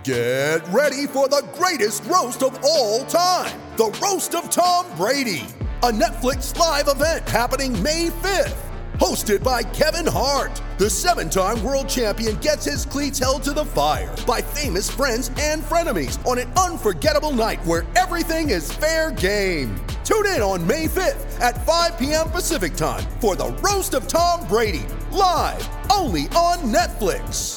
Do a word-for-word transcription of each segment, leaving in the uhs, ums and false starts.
Get ready for the greatest roast of all time, the Roast of Tom Brady, a Netflix live event happening May fifth. Hosted by Kevin Hart, the seven-time world champion gets his cleats held to the fire by famous friends and frenemies on an unforgettable night where everything is fair game. Tune in on May fifth at five p.m. Pacific time for the Roast of Tom Brady, live only on Netflix.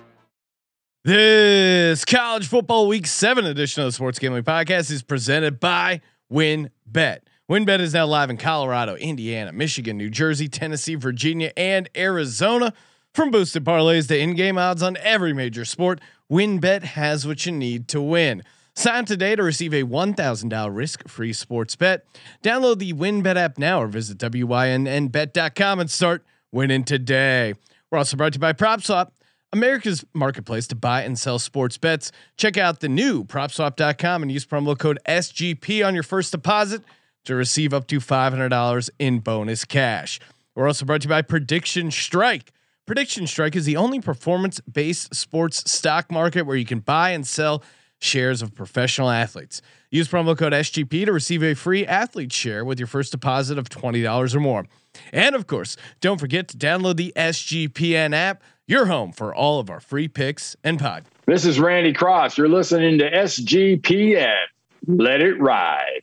This college football week seven edition of the Sports Gambling Podcast is presented by WynnBET. WynnBET is now live in Colorado, Indiana, Michigan, New Jersey, Tennessee, Virginia, and Arizona. From boosted parlays to in-game odds on every major sport, WynnBET has what you need to win. Sign today to receive a one thousand dollars risk-free sports bet. Download the WynnBET app now or visit W Y N N bet dot com and start winning today. We're also brought to you by PropSwap, America's marketplace to buy and sell sports bets. Check out the new prop swap dot com and use promo code S G P on your first deposit to receive up to five hundred dollars in bonus cash. We're also brought to you by Prediction Strike. Prediction Strike is the only performance-based sports stock market where you can buy and sell shares of professional athletes. Use promo code S G P to receive a free athlete share with your first deposit of twenty dollars or more. And of course, don't forget to download the S G P N app, your home for all of our free picks and pod. This is Randy Cross. You're listening to S G P N. Let it ride.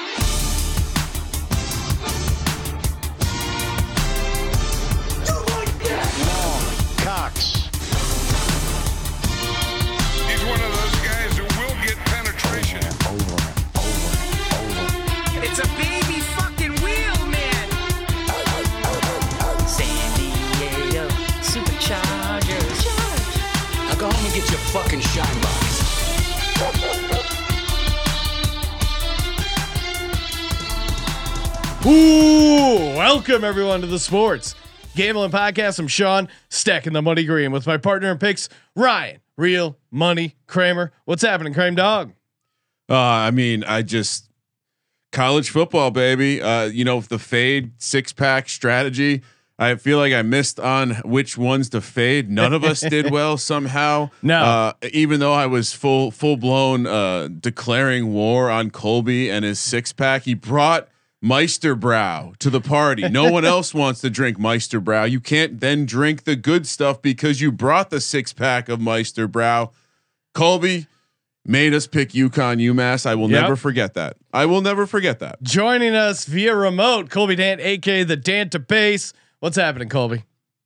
He's one of those guys who will get penetration. Over, over, over. It's a baby fucking wheel, man. San Diego Superchargers. Now go home and get your fucking shine box. Ooh, welcome everyone to the Sports Gambling Podcast. I'm Sean, stacking the money green with my partner in picks, Ryan, Real Money Kramer. What's happening, Kramer dog? Uh, I mean, I just college football, baby. Uh, you know, the fade six pack strategy. I feel like I missed on which ones to fade. None of us did well somehow. No, uh, even though I was full full blown uh, declaring war on Colby and his six pack, he brought Meisterbrow to the party. No one else wants to drink Meisterbrow. You can't then drink the good stuff because you brought the six pack of Meisterbrow. Colby made us pick UConn UMass. I will yep. never forget that. I will never forget that. Joining us via remote, Colby Dant, aka the Danta Base. What's happening, Colby?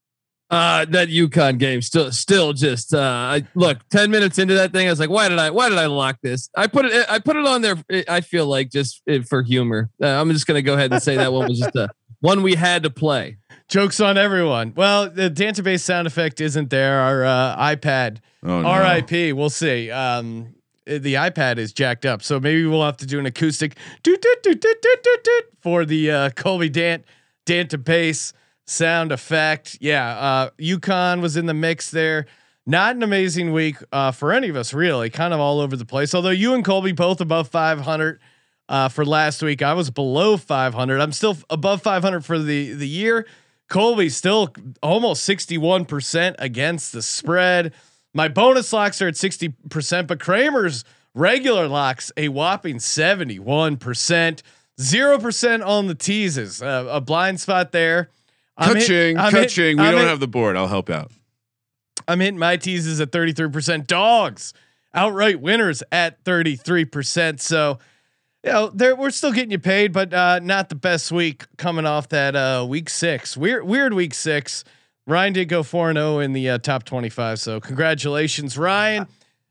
Uh, that UConn game still, still just, uh, I look ten minutes into that thing. I was like, why did I, why did I lock this? I put it, I put it on there. I feel like just for humor. Uh, I'm just going to go ahead and say that one was just a one we had to play. Jokes on everyone. Well, the database sound effect isn't there. Our uh, iPad, oh, no. R I P. We'll see. Um, the iPad is jacked up, so maybe we'll have to do an acoustic doot, doot, doot, doot, doot, doot, doot, for the uh, Colby Dant database sound effect. Yeah. Uh, UConn was in the mix there. Not an amazing week uh, for any of us, really. Kind of all over the place. Although you and Colby both above five hundred uh, for last week. I was below five hundred. I'm still above five hundred for the the year. Colby still almost sixty-one percent against the spread. My bonus locks are at sixty percent, but Kramer's regular locks a whopping seventy-one percent. Zero percent on the teases. Uh, a blind spot there. Coaching, coaching. We I'm don't hit, have the board. I'll help out. I'm hitting my teases at thirty-three percent. Dogs outright winners at thirty-three percent. So, you know, there we're still getting you paid, but uh, not the best week coming off that uh, week six. Weird, weird week six. Ryan did go four and zero in the uh, top twenty-five. So, congratulations, Ryan.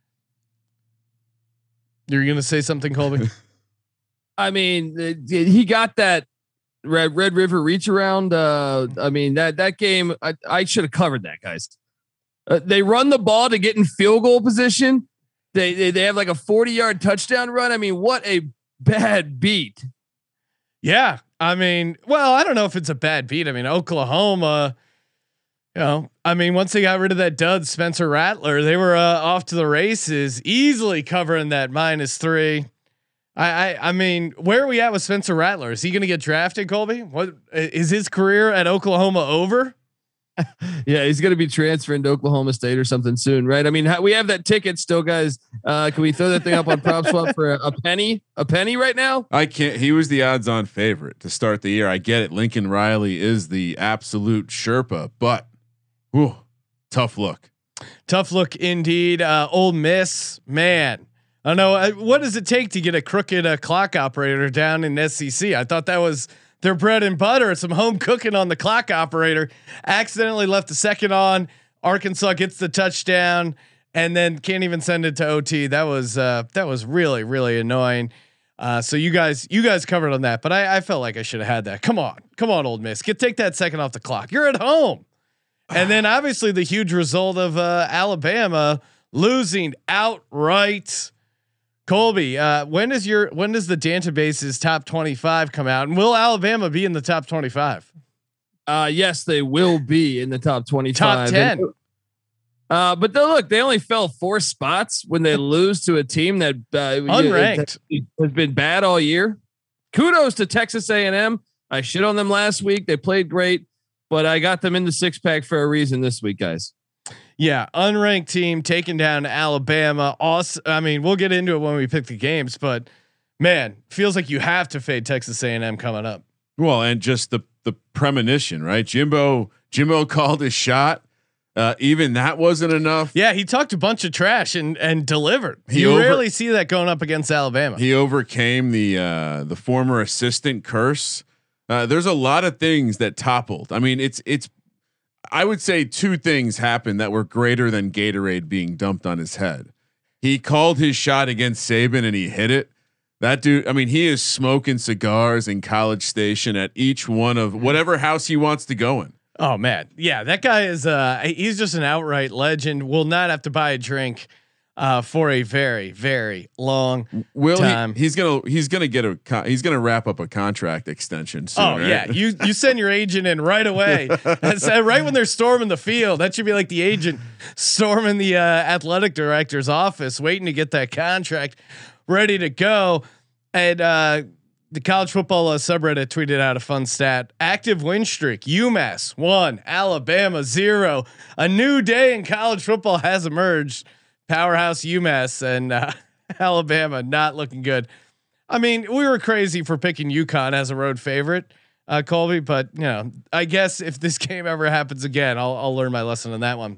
You're gonna say something, Colby? I mean, uh, he got that Red Red River reach around. Uh, I mean that that game, I, I should have covered that, guys. Uh, they run the ball to get in field goal position. They, they they have like a forty yard touchdown run. I mean, what a bad beat. Yeah, I mean, well, I don't know if it's a bad beat. I mean, Oklahoma. You know, I mean, once they got rid of that dud Spencer Rattler, they were uh, off to the races, easily covering that minus three. I, I I mean, where are we at with Spencer Rattler? Is he going to get drafted, Colby? What is his career at Oklahoma over? Yeah, he's going to be transferring to Oklahoma State or something soon, right? I mean, how, we have that ticket still, guys. Uh, can we throw that thing up on Prop Swap for a, a penny? A penny right now? I can't. He was the odds-on favorite to start the year. I get it. Lincoln Riley is the absolute Sherpa, but whew, tough look. Tough look indeed. Uh, Ole Miss, man. I don't know. Uh, what does it take to get a crooked uh, clock operator down in S E C? I thought that was their bread and butter. Some home cooking on the clock operator. Accidentally left the second on. Arkansas gets the touchdown and then can't even send it to O T. That was uh, that was really really annoying. Uh, so you guys you guys covered on that, but I, I felt like I should have had that. Come on, come on, Ole Miss, get take that second off the clock. You're at home. And then obviously the huge result of uh, Alabama losing outright. Colby, uh, when does your when does the Dantabase's top twenty-five come out, and will Alabama be in the top twenty-five? Uh, yes, they will be in the top twenty-five. Top ten. And, uh, but they, look, they only fell four spots when they lose to a team that uh, unranked has been bad all year. Kudos to Texas A and M. I shit on them last week. They played great, but I got them in the six pack for a reason this week, guys. Yeah, unranked team taking down Alabama. Awesome. I mean, we'll get into it when we pick the games, but man, feels like you have to fade Texas A and M coming up. Well, and just the the premonition, right? Jimbo Jimbo called his shot. Uh, even that wasn't enough. Yeah, he talked a bunch of trash and and delivered. He you over, rarely see that going up against Alabama. He overcame the uh, the former assistant curse. Uh, there's a lot of things that toppled. I mean, it's it's. I would say two things happened that were greater than Gatorade being dumped on his head. He called his shot against Saban and he hit it. That dude, I mean, he is smoking cigars in College Station at each one of whatever house he wants to go in. Oh man. Yeah. That guy is, uh, he's just an outright legend. Will not have to buy a drink, uh, for a very, very long Will time. He, he's going to, he's going to get a, con- he's going to wrap up a contract extension soon. Oh right? yeah. You, you send your agent in right away. That's uh, right when they're storming the field. That should be like the agent storming the, uh, athletic director's office, waiting to get that contract ready to go. And, uh, the college football uh, subreddit tweeted out a fun stat: active win streak. UMass one, Alabama zero. A new day in college football has emerged. Powerhouse UMass and uh, Alabama not looking good. I mean, we were crazy for picking UConn as a road favorite, uh, Colby. But you know, I guess if this game ever happens again, I'll, I'll learn my lesson on that one.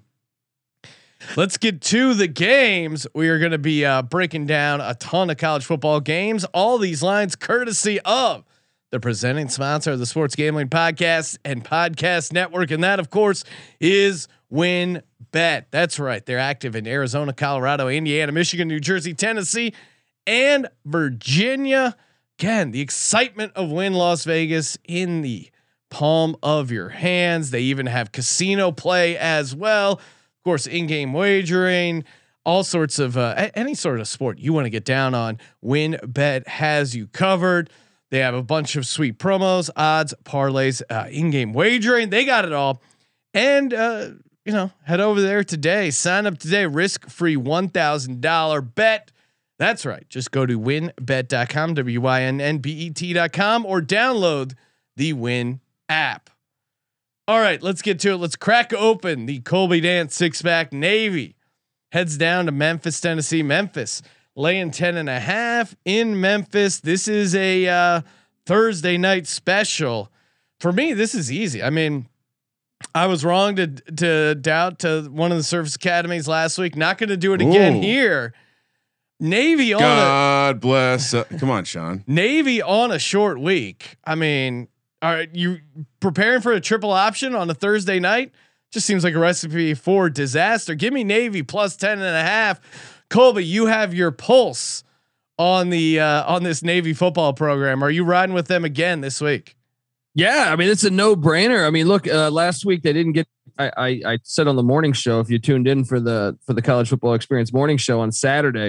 Let's get to the games. We are going to be uh, breaking down a ton of college football games. All these lines courtesy of the presenting sponsor of the Sports Gambling Podcast and Podcast Network, and that, of course, is WinBet. That's right. They're active in Arizona, Colorado, Indiana, Michigan, New Jersey, Tennessee, and Virginia. Again, the excitement of Win Las Vegas in the palm of your hands. They even have casino play as well. Of course, in-game wagering, all sorts of uh, any sort of sport you want to get down on. WinBet has you covered. They have a bunch of sweet promos, odds, parlays, uh, in-game wagering. They got it all. And uh, you know, head over there today. Sign up today. Risk-free one thousand dollar bet. That's right. Just go to win bet dot com, W Y N N B E T dot com, or download the Win app. All right, let's get to it. Let's crack open the Colby Dance six pack. Navy heads down to Memphis, Tennessee. Memphis laying ten and a half in Memphis. This is a uh, Thursday night special. For me, this is easy. I mean, I was wrong to to doubt to one of the service academies last week. Not going to do it again Ooh. here. Navy on God a, bless. Uh, come on, Sean. Navy on a short week. I mean, all right, you preparing for a triple option on a Thursday night? Just seems like a recipe for disaster. Give me Navy plus ten and a half. Colby, you have your pulse on the uh, on this Navy football program. Are you riding with them again this week? Yeah, I mean, it's a no brainer. I mean, look, uh, last week they didn't get. I, I I said on the morning show, if you tuned in for the for the College Football Experience morning show on Saturday,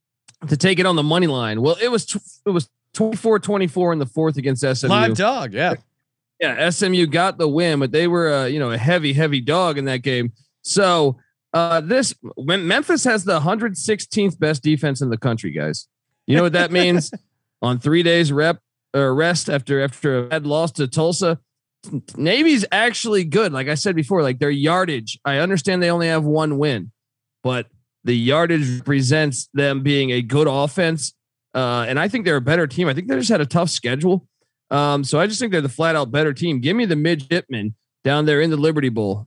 to take it on the money line. Well, it was t- it was twenty-four twenty-four in the fourth against S M U. Live dog, yeah. Yeah, S M U got the win, but they were uh, you know, a heavy, heavy dog in that game. So uh, this when Memphis has the one hundred sixteenth best defense in the country, guys. You know what that means? On three days rep or rest after after a bad loss to Tulsa, Navy's actually good. Like I said before, like their yardage, I understand they only have one win, but the yardage represents them being a good offense. Uh, and I think they're a better team. I think they just had a tough schedule. Um, so I just think they're the flat out better team. Give me the midshipmen down there in the Liberty Bowl.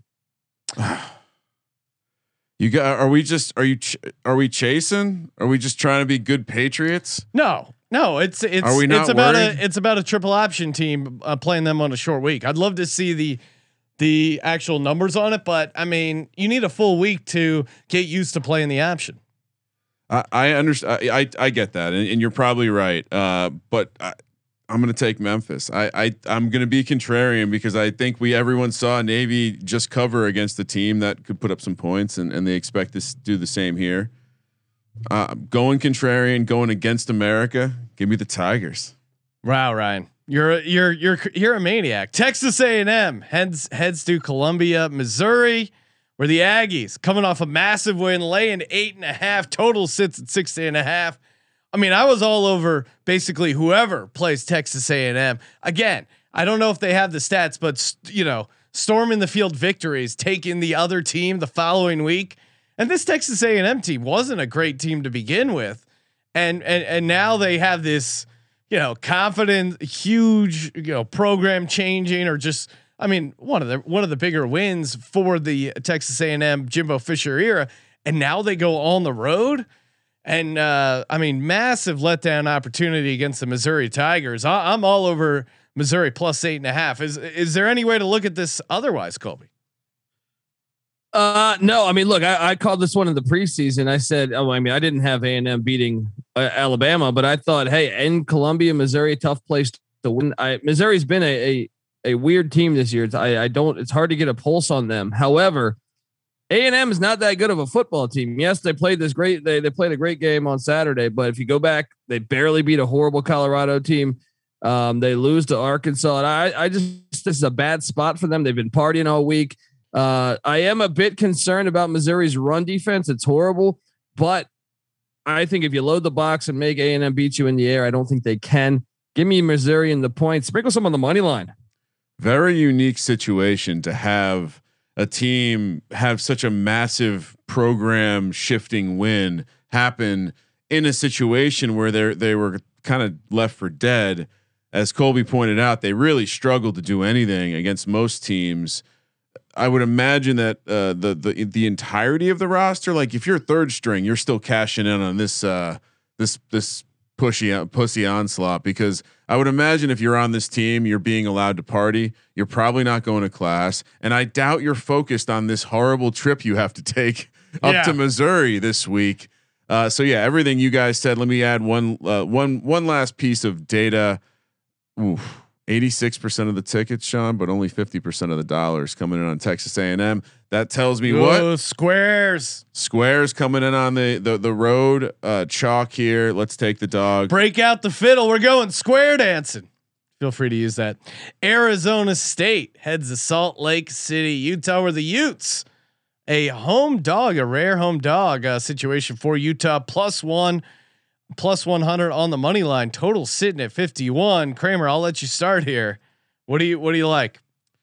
You got? Are we just? Are you? Ch- are we chasing? Are we just trying to be good Patriots? No, no. It's it's Are we not it's about worried? a it's about a triple option team uh, playing them on a short week. I'd love to see the the actual numbers on it, but I mean, you need a full week to get used to playing the option. I, I understand. I, I I get that, and, and you're probably right. Uh, but I, I'm going to take Memphis. I, I I'm going to be contrarian because I think we everyone saw Navy just cover against a team that could put up some points, and, and they expect to do the same here. Uh, going contrarian, going against America. Give me the Tigers. Wow, Ryan, you're you're you're you're a maniac. Texas A and M heads heads to Columbia, Missouri, where the Aggies coming off a massive win, laying eight and a half. Total sits at sixty and a half. I mean, I was all over basically whoever plays Texas A and M. Again, I don't know if they have the stats, but you know, storming the field victories, taking the other team the following week. And this Texas A and M team wasn't a great team to begin with, and and and now they have this, you know, confident, huge, you know, program changing, or just, I mean, one of the one of the bigger wins for the Texas A and M Jimbo Fisher era, and now they go on the road. And uh, I mean, massive letdown opportunity against the Missouri Tigers. I, I'm all over Missouri plus eight and a half. Is is there any way to look at this otherwise, Colby? Uh, no, I mean, look, I, I called this one in the preseason. I said, oh, I mean, I didn't have A and M beating uh, Alabama, but I thought, hey, in Columbia, Missouri, tough place to win. I, Missouri's been a, a a weird team this year. It's, I I don't. It's hard to get a pulse on them. However, A and M is not that good of a football team. Yes, they played this great. They they played a great game on Saturday, but if you go back, they barely beat a horrible Colorado team. Um, they lose to Arkansas, and I I just this is a bad spot for them. They've been partying all week. Uh, I am a bit concerned about Missouri's run defense. It's horrible, but I think if you load the box and make A and M beat you in the air, I don't think they can. Give me Missouri in the points. Sprinkle some on the money line. Very unique situation to have a team have such a massive program shifting win happen in a situation where they they were kind of left for dead. As Colby pointed out, they really struggled to do anything against most teams. I would imagine that uh, the the the entirety of the roster, like if you're third string, you're still cashing in on this uh, this this pushy pussy onslaught, because I would imagine if you're on this team, you're being allowed to party. You're probably not going to class, and I doubt you're focused on this horrible trip you have to take up yeah. to Missouri this week. Uh, so yeah, everything you guys said. Let me add one uh, one one last piece of data. Oof. eighty-six percent of the tickets, Sean, but only fifty percent of the dollars coming in on Texas A and M. That tells me Ooh, what? Squares. Squares coming in on the the the road. Uh, chalk here. Let's take the dog. Break out the fiddle. We're going square dancing. Feel free to use that. Arizona State heads to Salt Lake City, Utah, where the Utes, a home dog, a rare home dog uh, situation for Utah, plus one. Plus one hundred on the money line. Total sitting at fifty-one. Kramer, I'll let you start here. What do you What do you like?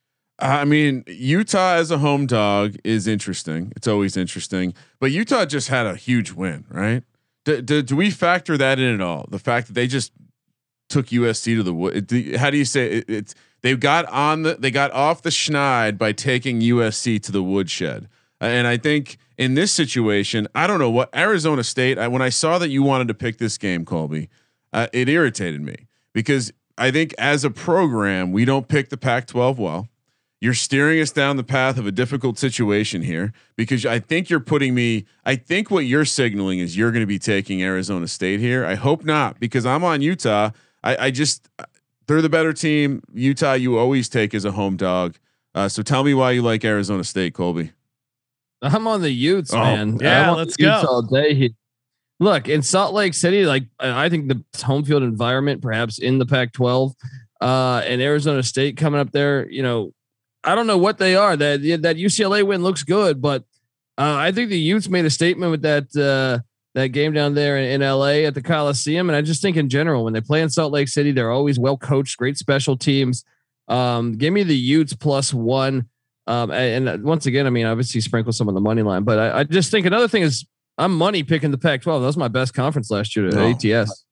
I mean, Utah as a home dog is interesting. It's always interesting, but Utah just had a huge win, right? Do, do, do we factor that in at all? The fact that they just took U S C to the wood. How do you say it, it's? They got on the. They got off the schneid by taking U S C to the woodshed, and I think. In this situation, I don't know what Arizona State. I, when I saw that you wanted to pick this game, Colby, uh, it irritated me because I think as a program, we don't pick the Pac twelve well. You're steering us down the path of a difficult situation here because I think you're putting me. I think what you're signaling is you're going to be taking Arizona State here. I hope not, because I'm on Utah. I, I just they're the better team. Utah, you always take as a home dog. Uh, so tell me why you like Arizona State, Colby. I'm on the Utes, oh, man. Yeah, let's go all day here. Look, in Salt Lake City, like I think the home field environment, perhaps in the Pac twelve, uh, and Arizona State coming up there. You know, I don't know what they are. That that U C L A win looks good, but uh, I think the Utes made a statement with that uh, that game down there in, in L A at the Coliseum, and I just think in general when they play in Salt Lake City, they're always well coached, great special teams. Um, give me the Utes plus one. Um, and, and once again, I mean, obviously sprinkle some on the money line, but I, I just think another thing is I'm money picking the Pac twelve. That was my best conference last year at No. A T S.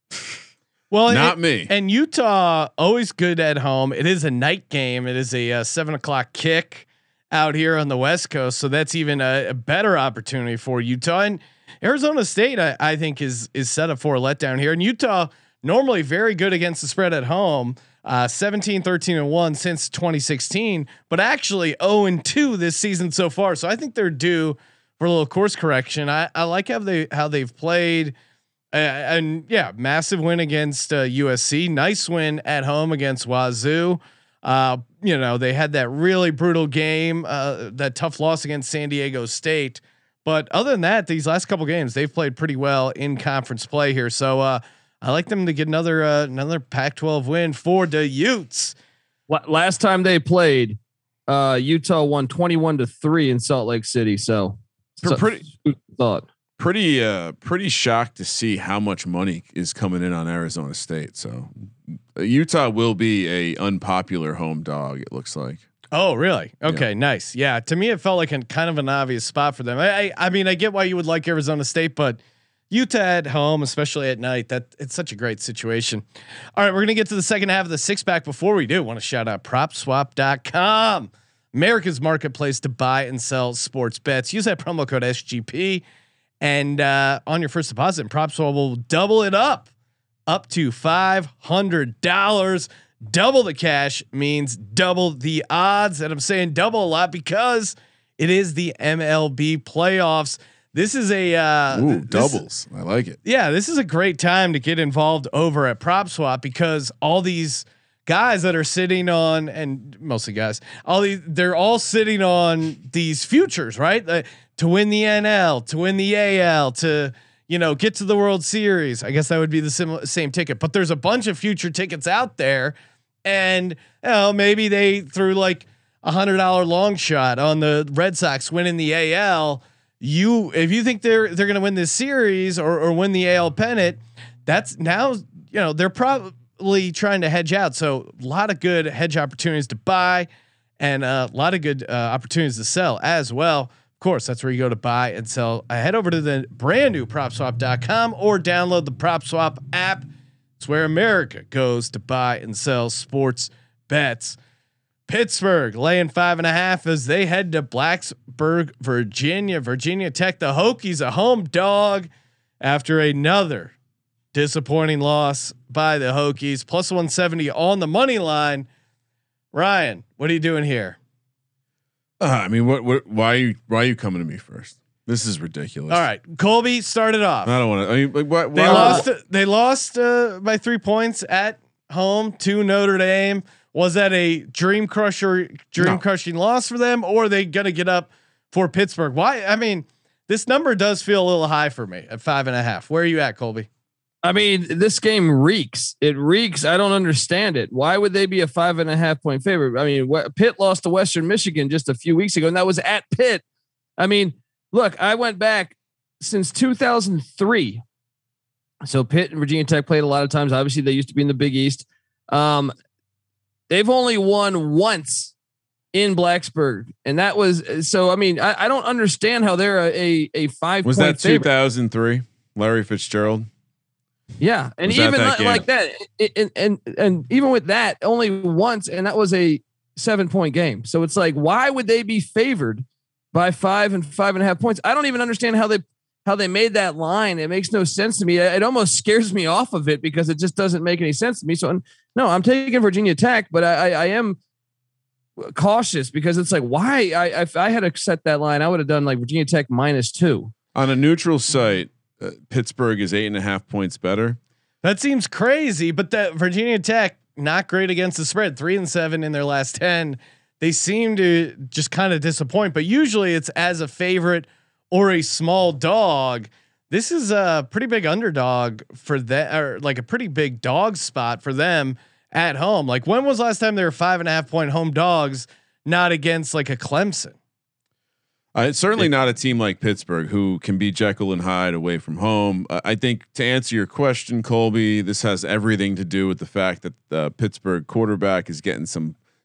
Well, Not it, me. And Utah always good at home. It is a night game. It is a, uh seven o'clock kick out here on the West Coast, so that's even a, a better opportunity for Utah. And Arizona State, I, I think, is is set up for a letdown here. And Utah normally very good against the spread at home. Uh, seventeen, thirteen, and one since twenty sixteen, but actually oh and two this season so far. So I think they're due for a little course correction. I, I like how they how they've played, uh, and yeah, massive win against uh, U S C. Nice win at home against Wazoo. Uh, you know, they had that really brutal game, uh, that tough loss against San Diego State. But other than that, these last couple games they've played pretty well in conference play here. So. Uh, I like them to get another uh, another Pac twelve win for the Utes. Last time they played, uh, Utah won twenty-one to three in Salt Lake City. So, so pretty thought pretty uh pretty shocked to see how much money is coming in on Arizona State. So uh, Utah will be a unpopular home dog. It looks like. Oh, really? Okay, yeah. Nice. Yeah, to me it felt like a kind of an obvious spot for them. I, I I mean I get why you would like Arizona State, but Utah at home, especially at night, that it's such a great situation. All right, we're gonna get to the second half of the six pack. Before we do, want to shout out prop swap dot com, America's marketplace to buy and sell sports bets. Use that promo code S G P, and uh, on your first deposit, PropSwap will double it up, up to five hundred dollars. Double the cash means double the odds, and I'm saying double a lot because it is the M L B playoffs. This is a uh, Ooh, this, doubles. I like it. Yeah, this is a great time to get involved over at PropSwap because all these guys that are sitting on, and mostly guys, all these they're all sitting on these futures, right? Uh, to win the N L, to win the A L, to you know get to the World Series. I guess that would be the sim- same ticket, but there's a bunch of future tickets out there, and you know maybe they threw like a hundred dollar long shot on the Red Sox winning the A L. You, if you think they're they're going to win this series or or win the A L pennant, that's now you know they're probably trying to hedge out. So a lot of good hedge opportunities to buy, and uh, a lot of good uh, opportunities to sell as well. Of course, that's where you go to buy and sell. I head over to the brand new prop swap dot com or download the PropSwap app. It's where America goes to buy and sell sports bets. Pittsburgh laying five and a half as they head to Blacksburg, Virginia. Virginia Tech, the Hokies, a home dog after another disappointing loss by the Hokies. Plus one seventy on the money line. Ryan, what are you doing here? Uh, I mean, what, what? Why are you? Why are you coming to me first? This is ridiculous. All right, Colby started off. I don't want to. I mean, like, why, They why lost. They lost uh, by three points at home to Notre Dame. Was that a dream crusher, dream No. crushing loss for them, or are they gonna get up for Pittsburgh? Why? I mean, this number does feel a little high for me at five and a half. Where are you at, Colby? I mean, this game reeks. It reeks. I don't understand it. Why would they be a five and a half point favorite? I mean, wh- Pitt lost to Western Michigan just a few weeks ago, and that was at Pitt. I mean, look, I went back since two thousand three. So Pitt and Virginia Tech played a lot of times. Obviously, they used to be in the Big East. Um, they've only won once in Blacksburg, and that was so. I mean, I, I don't understand how they're a a, a five. was point that two thousand three? Larry Fitzgerald. Yeah, and Was that even that li- like that, it, and and and even with that, only once, and that was a seven point game. So it's like, why would they be favored by five and five and a half points? I don't even understand how they how they made that line. It makes no sense to me. It almost scares me off of it because it just doesn't make any sense to me. So no, I'm taking Virginia Tech, but I, I, I am cautious because it's like, why? I if I had to set that line, I would have done like Virginia Tech minus two On a neutral site. Uh, Pittsburgh is eight and a half points better. That seems crazy, but that Virginia Tech not great against the spread, three and seven in their last ten. They seem to just kind of disappoint, but usually it's as a favorite or a small dog. This is a pretty big underdog for that, or like a pretty big dog spot for them at home. Like, when was the last time they were five and a half point home dogs, not against like a Clemson? Uh, it's certainly not a team like Pittsburgh who can be Jekyll and Hyde away from home. Uh, I think to answer your question, Colby, this has everything to do with the fact that the Pittsburgh quarterback is getting some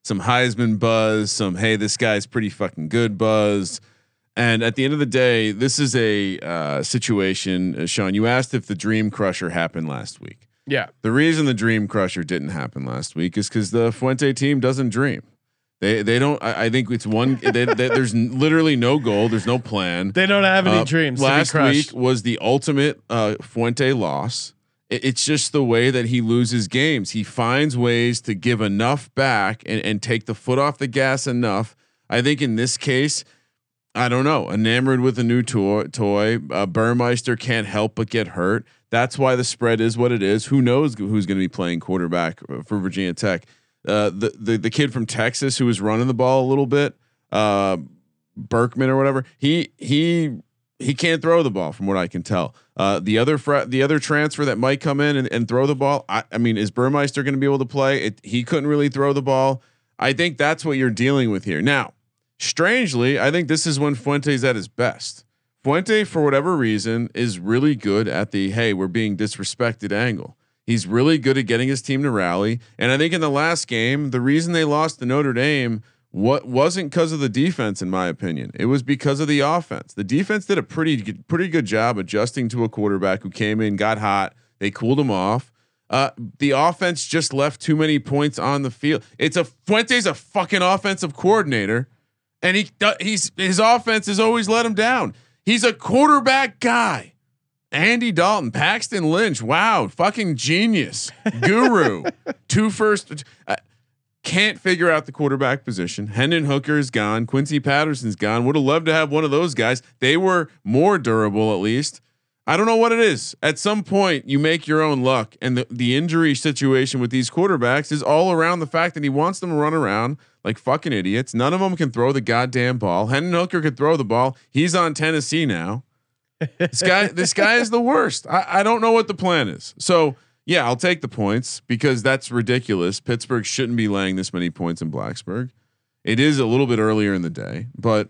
some Heisman buzz, some hey, this guy's pretty fucking good buzz. And at the end of the day, this is a uh, situation. Uh, Sean, you asked if the Dream Crusher happened last week. Yeah. The reason the Dream Crusher didn't happen last week is because the Fuente team doesn't dream. They they don't. I, I think it's one. they, they, there's literally no goal. There's no plan. They don't have any uh, dreams. Last to be week was the ultimate uh, Fuente loss. It, it's just the way that he loses games. He finds ways to give enough back and, and take the foot off the gas enough. I think in this case, I don't know. Enamored with a new toy. Toy. Uh, Burmeister can't help but get hurt. That's why the spread is what it is. Who knows who's going to be playing quarterback for Virginia Tech? Uh, the, the the kid from Texas who was running the ball a little bit, uh, Berkman or whatever. He he he can't throw the ball from what I can tell. Uh, the other fr- the other transfer that might come in and, and throw the ball. I, I mean, is Burmeister going to be able to play? It, he couldn't really throw the ball. I think that's what you're dealing with here. Now, strangely, I think this is when Fuente's at his best. Fuente, for whatever reason, is really good at the hey, we're being disrespected angle. He's really good at getting his team to rally. And I think in the last game, the reason they lost to Notre Dame what wasn't because of the defense, in my opinion. It was because of the offense. The defense did a pretty good, pretty good job adjusting to a quarterback who came in, got hot. They cooled him off. Uh, the offense just left too many points on the field. It's a Fuente's a fucking offensive coordinator, and he he's his offense has always let him down. He's a quarterback guy. Andy Dalton, Paxton Lynch. Wow. Fucking genius. Guru. Two first. Uh, can't figure out the quarterback position. Hendon Hooker is gone. Quincy Patterson's gone. Would have loved to have one of those guys. They were more durable, at least. I don't know what it is. At some point, you make your own luck. And the, the injury situation with these quarterbacks is all around the fact that he wants them to run around like fucking idiots. None of them can throw the goddamn ball. Hendon Hooker could throw the ball. He's on Tennessee now. This guy, this guy is the worst. I, I don't know what the plan is. So yeah, I'll take the points because that's ridiculous. Pittsburgh shouldn't be laying this many points in Blacksburg. It is a little bit earlier in the day, but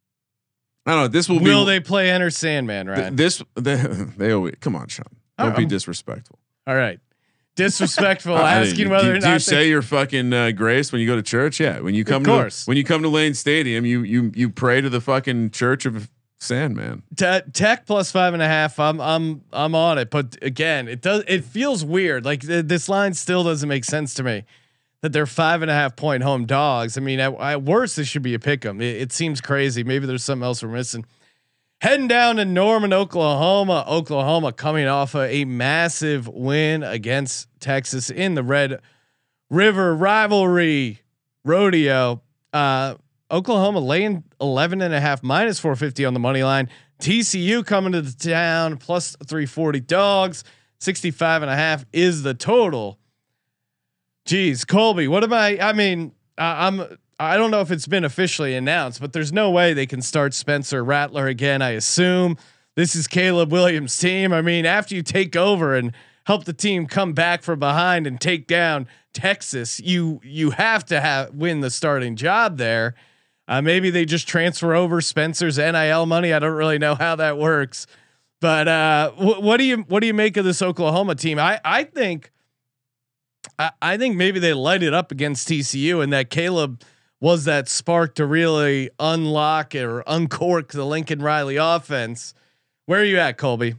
I don't know. This will, will be. Will they play Enter Sandman? Right. Th- this they, they always come on, Sean. Don't Oh, be I'm- disrespectful. All right. Disrespectful. I asking didn't- whether do, or do not you they- say your fucking uh, grace when you go to church? Yeah, when you come Of to course. when you come to Lane Stadium, you you you pray to the fucking Church of Sandman. Te- Tech plus five and a half. I'm I'm I'm on it, but again, it does it feels weird. Like th- this line still doesn't make sense to me. That they're five and a half point home dogs. I mean, at, at worst, this should be a pick 'em. It, it seems crazy. Maybe there's something else we're missing. Heading down to Norman, Oklahoma. Oklahoma coming off of a massive win against Texas in the Red River Rivalry Rodeo. Uh, Oklahoma laying eleven and a half minus four fifty on the money line. T C U coming to the town plus three forty dogs. sixty-five and a half is the total. Geez, Colby, what am I? I mean, uh, I'm. I don't know if it's been officially announced, but there's no way they can start Spencer Rattler again. I assume this is Caleb Williams' team. I mean, after you take over and help the team come back from behind and take down Texas, you you have to have win the starting job there. Uh, maybe they just transfer over Spencer's N I L money. I don't really know how that works, but uh, wh- what do you what do you make of this Oklahoma team? I I think I, I think maybe they light it up against T C U, and that Caleb was that spark to really unlock or uncork the Lincoln Riley offense. Where are you at, Colby?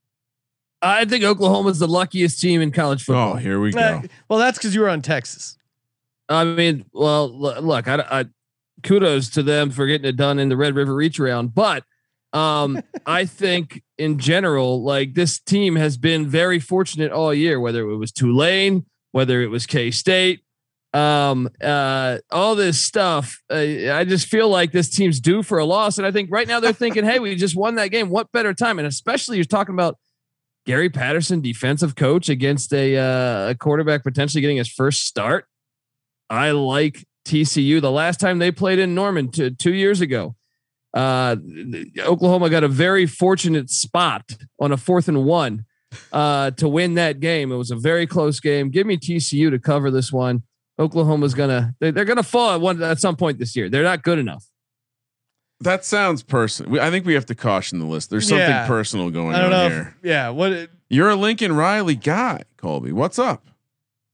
I think Oklahoma's the luckiest team in college football. Oh, here we go. Uh, well, that's because you were on Texas. I mean, well, l- look, I, I kudos to them for getting it done in the Red River Reach Around, but um, I think in general, like this team has been very fortunate all year, whether it was Tulane, whether it was K-State, um, uh, all this stuff. Uh, I just feel like this team's due for a loss. And I think right now they're thinking, hey, we just won that game. What better time? And especially you're talking about Gary Patterson, defensive coach against a, uh, a quarterback potentially getting his first start. I like T C U. The last time they played in Norman two, two years ago, uh, Oklahoma got a very fortunate spot on a fourth and one uh, to win that game. It was a very close game. Give me T C U to cover this one. Oklahoma's gonna they're, they're gonna fall at one at some point this year. They're not good enough. That sounds personal. I think we have to caution the list. There's something Yeah. personal going I don't on know. here. If, yeah. What? You're a Lincoln Riley guy, Colby. What's up?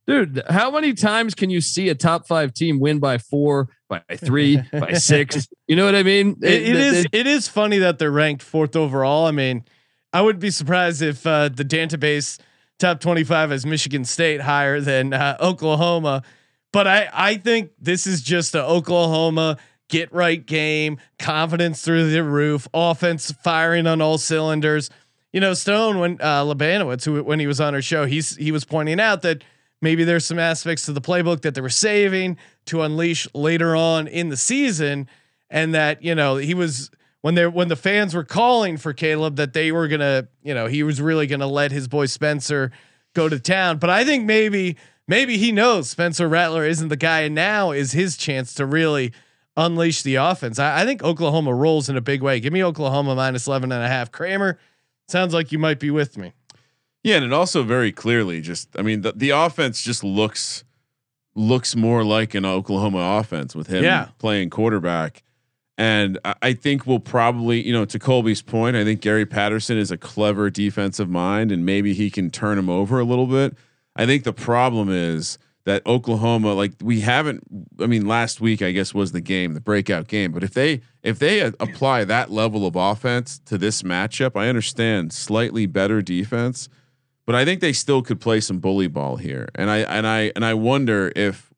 Dude, how many times can you see a top five team win by four, by three, by six? You know what I mean? It, it, it is. It, it is funny that they're ranked fourth overall. I mean, I wouldn't be surprised if uh, the database top twenty-five has Michigan State higher than uh, Oklahoma. But I, I think this is just a Oklahoma get right game, confidence through the roof, offense firing on all cylinders. You know, Stone, when uh, Labanowitz, who when he was on our show, he's he was pointing out that maybe there's some aspects to the playbook that they were saving to unleash later on in the season, and that you know he was when they when the fans were calling for Caleb that they were gonna you know he was really gonna let his boy Spencer go to town. But I think maybe maybe he knows Spencer Rattler isn't the guy, and now is his chance to really unleash the offense. I, I think Oklahoma rolls in a big way. Give me Oklahoma minus eleven and a half. Kramer, sounds like you might be with me. Yeah, and it also very clearly just, I mean, the, the offense just looks looks more like an Oklahoma offense with him yeah. playing quarterback. And I, I think we'll probably, you know, to Colby's point, I think Gary Patterson is a clever defensive mind, and maybe he can turn him over a little bit. I think the problem is that Oklahoma, like we haven't, I mean, last week I guess was the game, the breakout game. But if they if they uh, apply that level of offense to this matchup, I understand slightly better defense. But I think they still could play some bully ball here, and I and I and I wonder if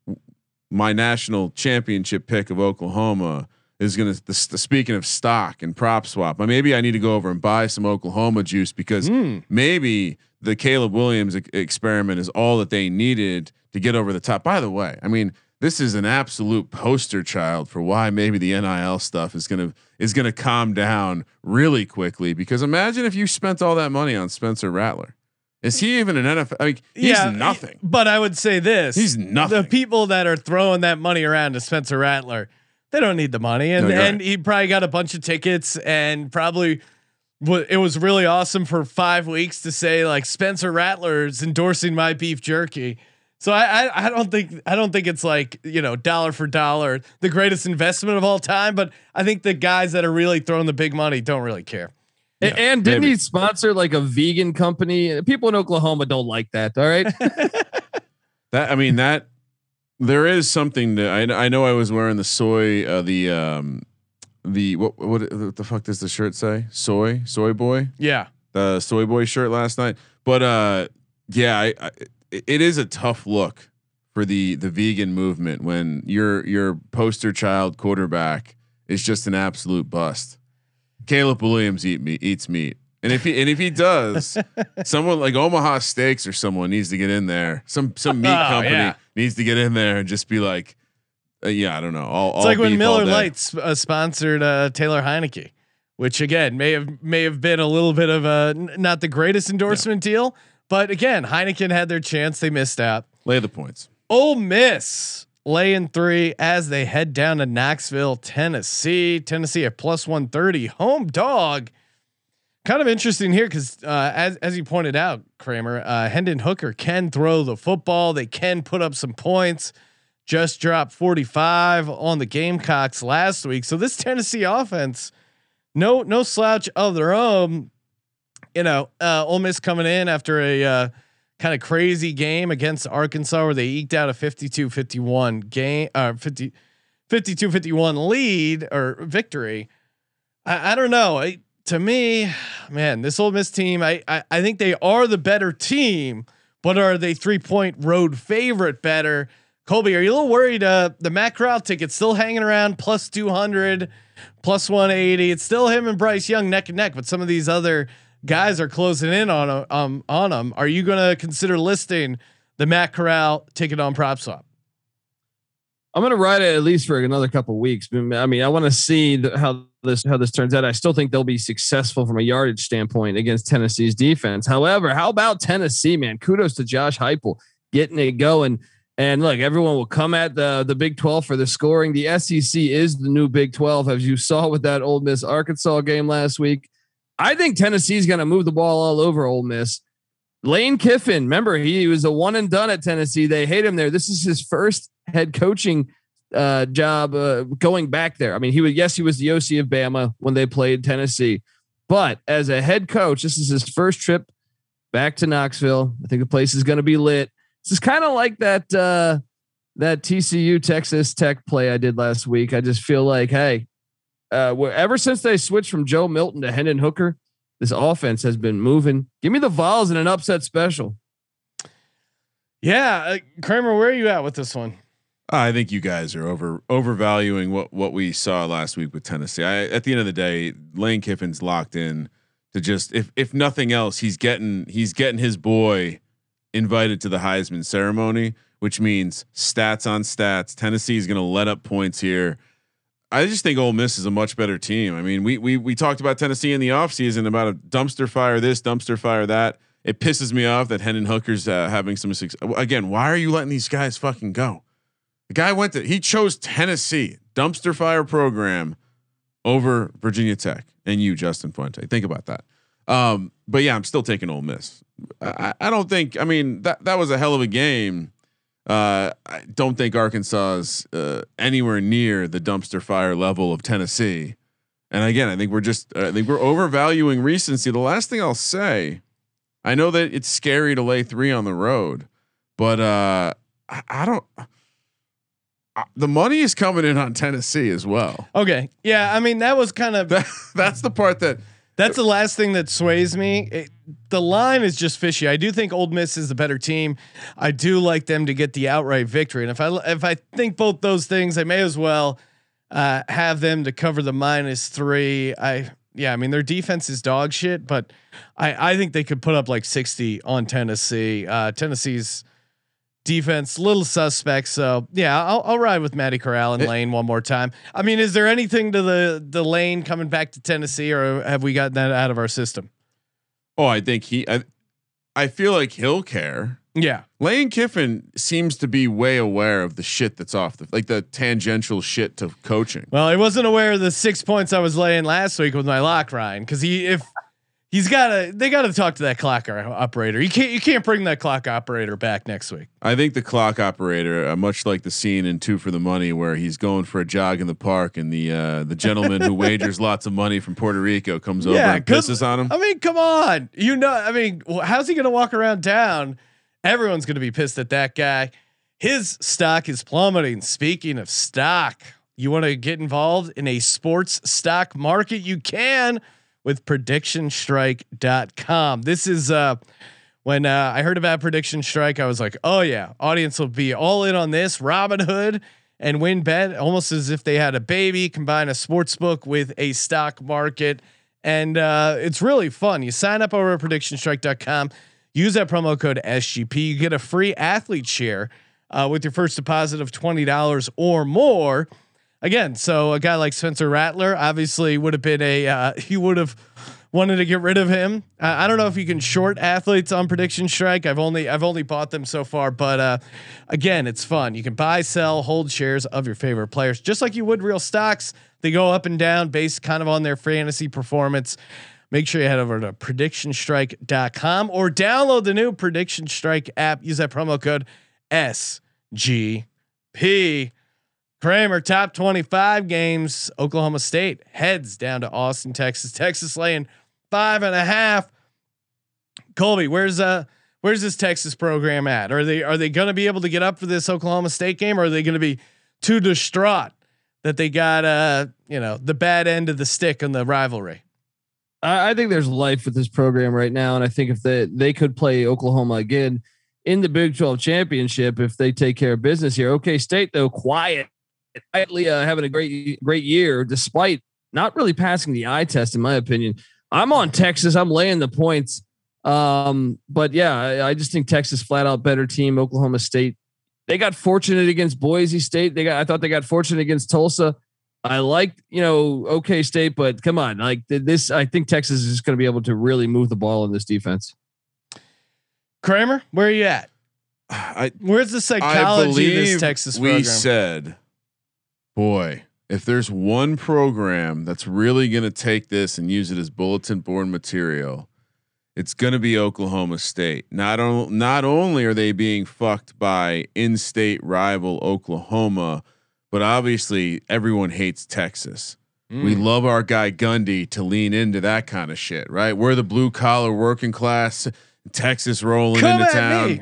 my national championship pick of Oklahoma is going to. Speaking of stock and prop swap, maybe I need to go over and buy some Oklahoma juice because mm. maybe the Caleb Williams e- experiment is all that they needed to get over the top. By the way, I mean this is an absolute poster child for why maybe the N I L stuff is gonna is gonna calm down really quickly. Because imagine if you spent all that money on Spencer Rattler. Is he even an N F L? I mean, he's yeah, nothing. But I would say this: he's nothing. The people that are throwing that money around to Spencer Rattler, they don't need the money, and no, and right. he probably got a bunch of tickets, and probably w- it was really awesome for five weeks to say like Spencer Rattler's endorsing my beef jerky. So I, I I don't think I don't think it's like you know dollar for dollar the greatest investment of all time, but I think the guys that are really throwing the big money don't really care. Yeah, and didn't maybe. he sponsor like a vegan company? People in Oklahoma don't like that. All right. that I mean that there is something that I I know I was wearing the soy uh, the um the what what what the fuck does the shirt say? Soy soy boy. Yeah. The soy boy shirt last night. But uh yeah, I, I it is a tough look for the the vegan movement when your your poster child quarterback is just an absolute bust. Caleb Williams eat meat, eats meat, and if he and if he does, someone like Omaha Steaks or someone needs to get in there. Some some meat oh, company yeah. needs to get in there and just be like, uh, yeah, I don't know. All, it's all like when Miller Lite Lite uh, sponsored uh, Taylor Heineke, which again may have may have been a little bit of a n- not the greatest endorsement yeah. deal, but again Heineken had their chance, they missed out. Lay the points. Ole Miss laying three as they head down to Knoxville, Tennessee. Tennessee at plus one thirty, home dog. Kind of interesting here because uh, as as you pointed out, Kramer, uh, Hendon Hooker can throw the football. They can put up some points. Just dropped forty-five on the Gamecocks last week. So this Tennessee offense, no no slouch of their own. You know, uh, Ole Miss coming in after a uh, kind of crazy game against Arkansas where they eked out a fifty-two fifty-one game, uh, fifty, fifty-two fifty-one lead or victory. I, I don't know. I, to me, man, this Ole Miss team, I, I I think they are the better team, but are they three point road favorite better? Colby, are you a little worried? Uh, the Matt Corral ticket still hanging around plus two hundred, plus one eighty. It's still him and Bryce Young neck and neck, but some of these other guys are closing in on um on them. Are you going to consider listing the Matt Corral ticket on PropSwap? I'm going to ride it at least for another couple of weeks. I mean, I want to see the, how this how this turns out. I still think they'll be successful from a yardage standpoint against Tennessee's defense. However, how about Tennessee, man? Kudos to Josh Heupel getting it going. And look, everyone will come at the the Big twelve for the scoring. The S E C is the new Big twelve, as you saw with that Ole Miss Arkansas game last week. I think Tennessee's going to move the ball all over Ole Miss. Lane Kiffin, remember he was a one and done at Tennessee. They hate him there. This is his first head coaching uh, job uh, going back there. I mean, he was yes, he was the O C of Bama when they played Tennessee, but as a head coach, this is his first trip back to Knoxville. I think the place is going to be lit. This is kind of like that uh, that T C U Texas Tech play I did last week. I just feel like, hey, uh, ever since they switched from Joe Milton to Hendon Hooker, this offense has been moving. Give me the Vols in an upset special. Yeah, uh, Kramer, where are you at with this one? I think you guys are over overvaluing what what we saw last week with Tennessee. I, at the end of the day, Lane Kiffin's locked in to just if if nothing else, he's getting he's getting his boy invited to the Heisman ceremony, which means stats on stats. Tennessee is going to let up points here. I just think Ole Miss is a much better team. I mean, we we we talked about Tennessee in the offseason about a dumpster fire this, dumpster fire that. It pisses me off that Hendon Hooker's uh, having some success. Again, why are you letting these guys fucking go? The guy went to he chose Tennessee dumpster fire program over Virginia Tech and you, Justin Fuente. Think about that. Um, but yeah, I'm still taking Ole Miss. I, I don't think. I mean that that was a hell of a game. Uh, I don't think Arkansas is uh, anywhere near the dumpster fire level of Tennessee. And again, I think we're just uh, I think we're overvaluing recency. The last thing I'll say, I know that it's scary to lay three on the road, but uh, I, I don't. The money is coming in on Tennessee as well. Okay. Yeah. I mean, that was kind of, that, that's the part that that's the last thing that sways me. It, the line is just fishy. I do think Ole Miss is the better team. I do like them to get the outright victory. And if I, if I think both those things, I may as well uh, have them to cover the minus three. I, yeah, I mean, their defense is dog shit, but I, I think they could put up like sixty on Tennessee. Uh, Tennessee's defense, little suspect. So yeah, I'll, I'll ride with Matty Corral and Lane one more time. I mean, is there anything to the the Lane coming back to Tennessee, or have we gotten that out of our system? Oh, I think he. I, I feel like he'll care. Yeah, Lane Kiffin seems to be way aware of the shit that's off the like the tangential shit to coaching. Well, I wasn't aware of the six points I was laying last week with my lock, Ryan, because he if. He's got to. They got to talk to that clock operator. You can't. You can't bring that clock operator back next week. I think the clock operator, uh, much like the scene in Two for the Money, where he's going for a jog in the park, and the uh, the gentleman who wagers lots of money from Puerto Rico comes yeah, over and pisses on him. I mean, come on. You know. I mean, how's he going to walk around town? Everyone's going to be pissed at that guy. His stock is plummeting. Speaking of stock, you want to get involved in a sports stock market? You can. With prediction strike dot com. This is uh, when uh, I heard about Prediction Strike, I was like, oh yeah, audience will be all in on this. Robinhood and WinBet, almost as if they had a baby, combine a sports book with a stock market. And uh, it's really fun. You sign up over at prediction strike dot com, use that promo code S G P. You get a free athlete share uh, with your first deposit of twenty dollars or more. Again, so a guy like Spencer Rattler obviously would have been a, uh, he would have wanted to get rid of him. Uh, I don't know if you can short athletes on Prediction Strike. I've only, I've only bought them so far, but uh, again, it's fun. You can buy, sell, hold shares of your favorite players, just like you would real stocks. They go up and down based kind of on their fantasy performance. Make sure you head over to prediction strike dot com or download the new Prediction Strike app. Use that promo code S G P. Kramer, top twenty-five games. Oklahoma State heads down to Austin, Texas. Texas laying five and a half. Colby, where's uh where's this Texas program at? Are they are they going to be able to get up for this Oklahoma State game, or are they going to be too distraught that they got uh you know the bad end of the stick in the rivalry? I, I think there's life with this program right now, and I think if they they could play Oklahoma again in the Big twelve championship if they take care of business here. OK State though, quiet. Quietly uh, having a great great year despite not really passing the eye test, in my opinion. I'm on Texas. I'm laying the points. Um, but yeah, I, I just think Texas flat out better team. Oklahoma State, they got fortunate against Boise State. They got I thought they got fortunate against Tulsa. I like you know OK State, but come on, like this. I think Texas is just going to be able to really move the ball in this defense. Kramer, where are you at? I, Where's the psychology of this Texas program? We said. Boy, if there's one program that's really going to take this and use it as bulletin board material, it's going to be Oklahoma State. Not, on, not only are they being fucked by in-state rival Oklahoma, but obviously everyone hates Texas. Mm. We love our guy Gundy to lean into that kind of shit, right? We're the blue collar working class, Texas rolling Come into town. Me.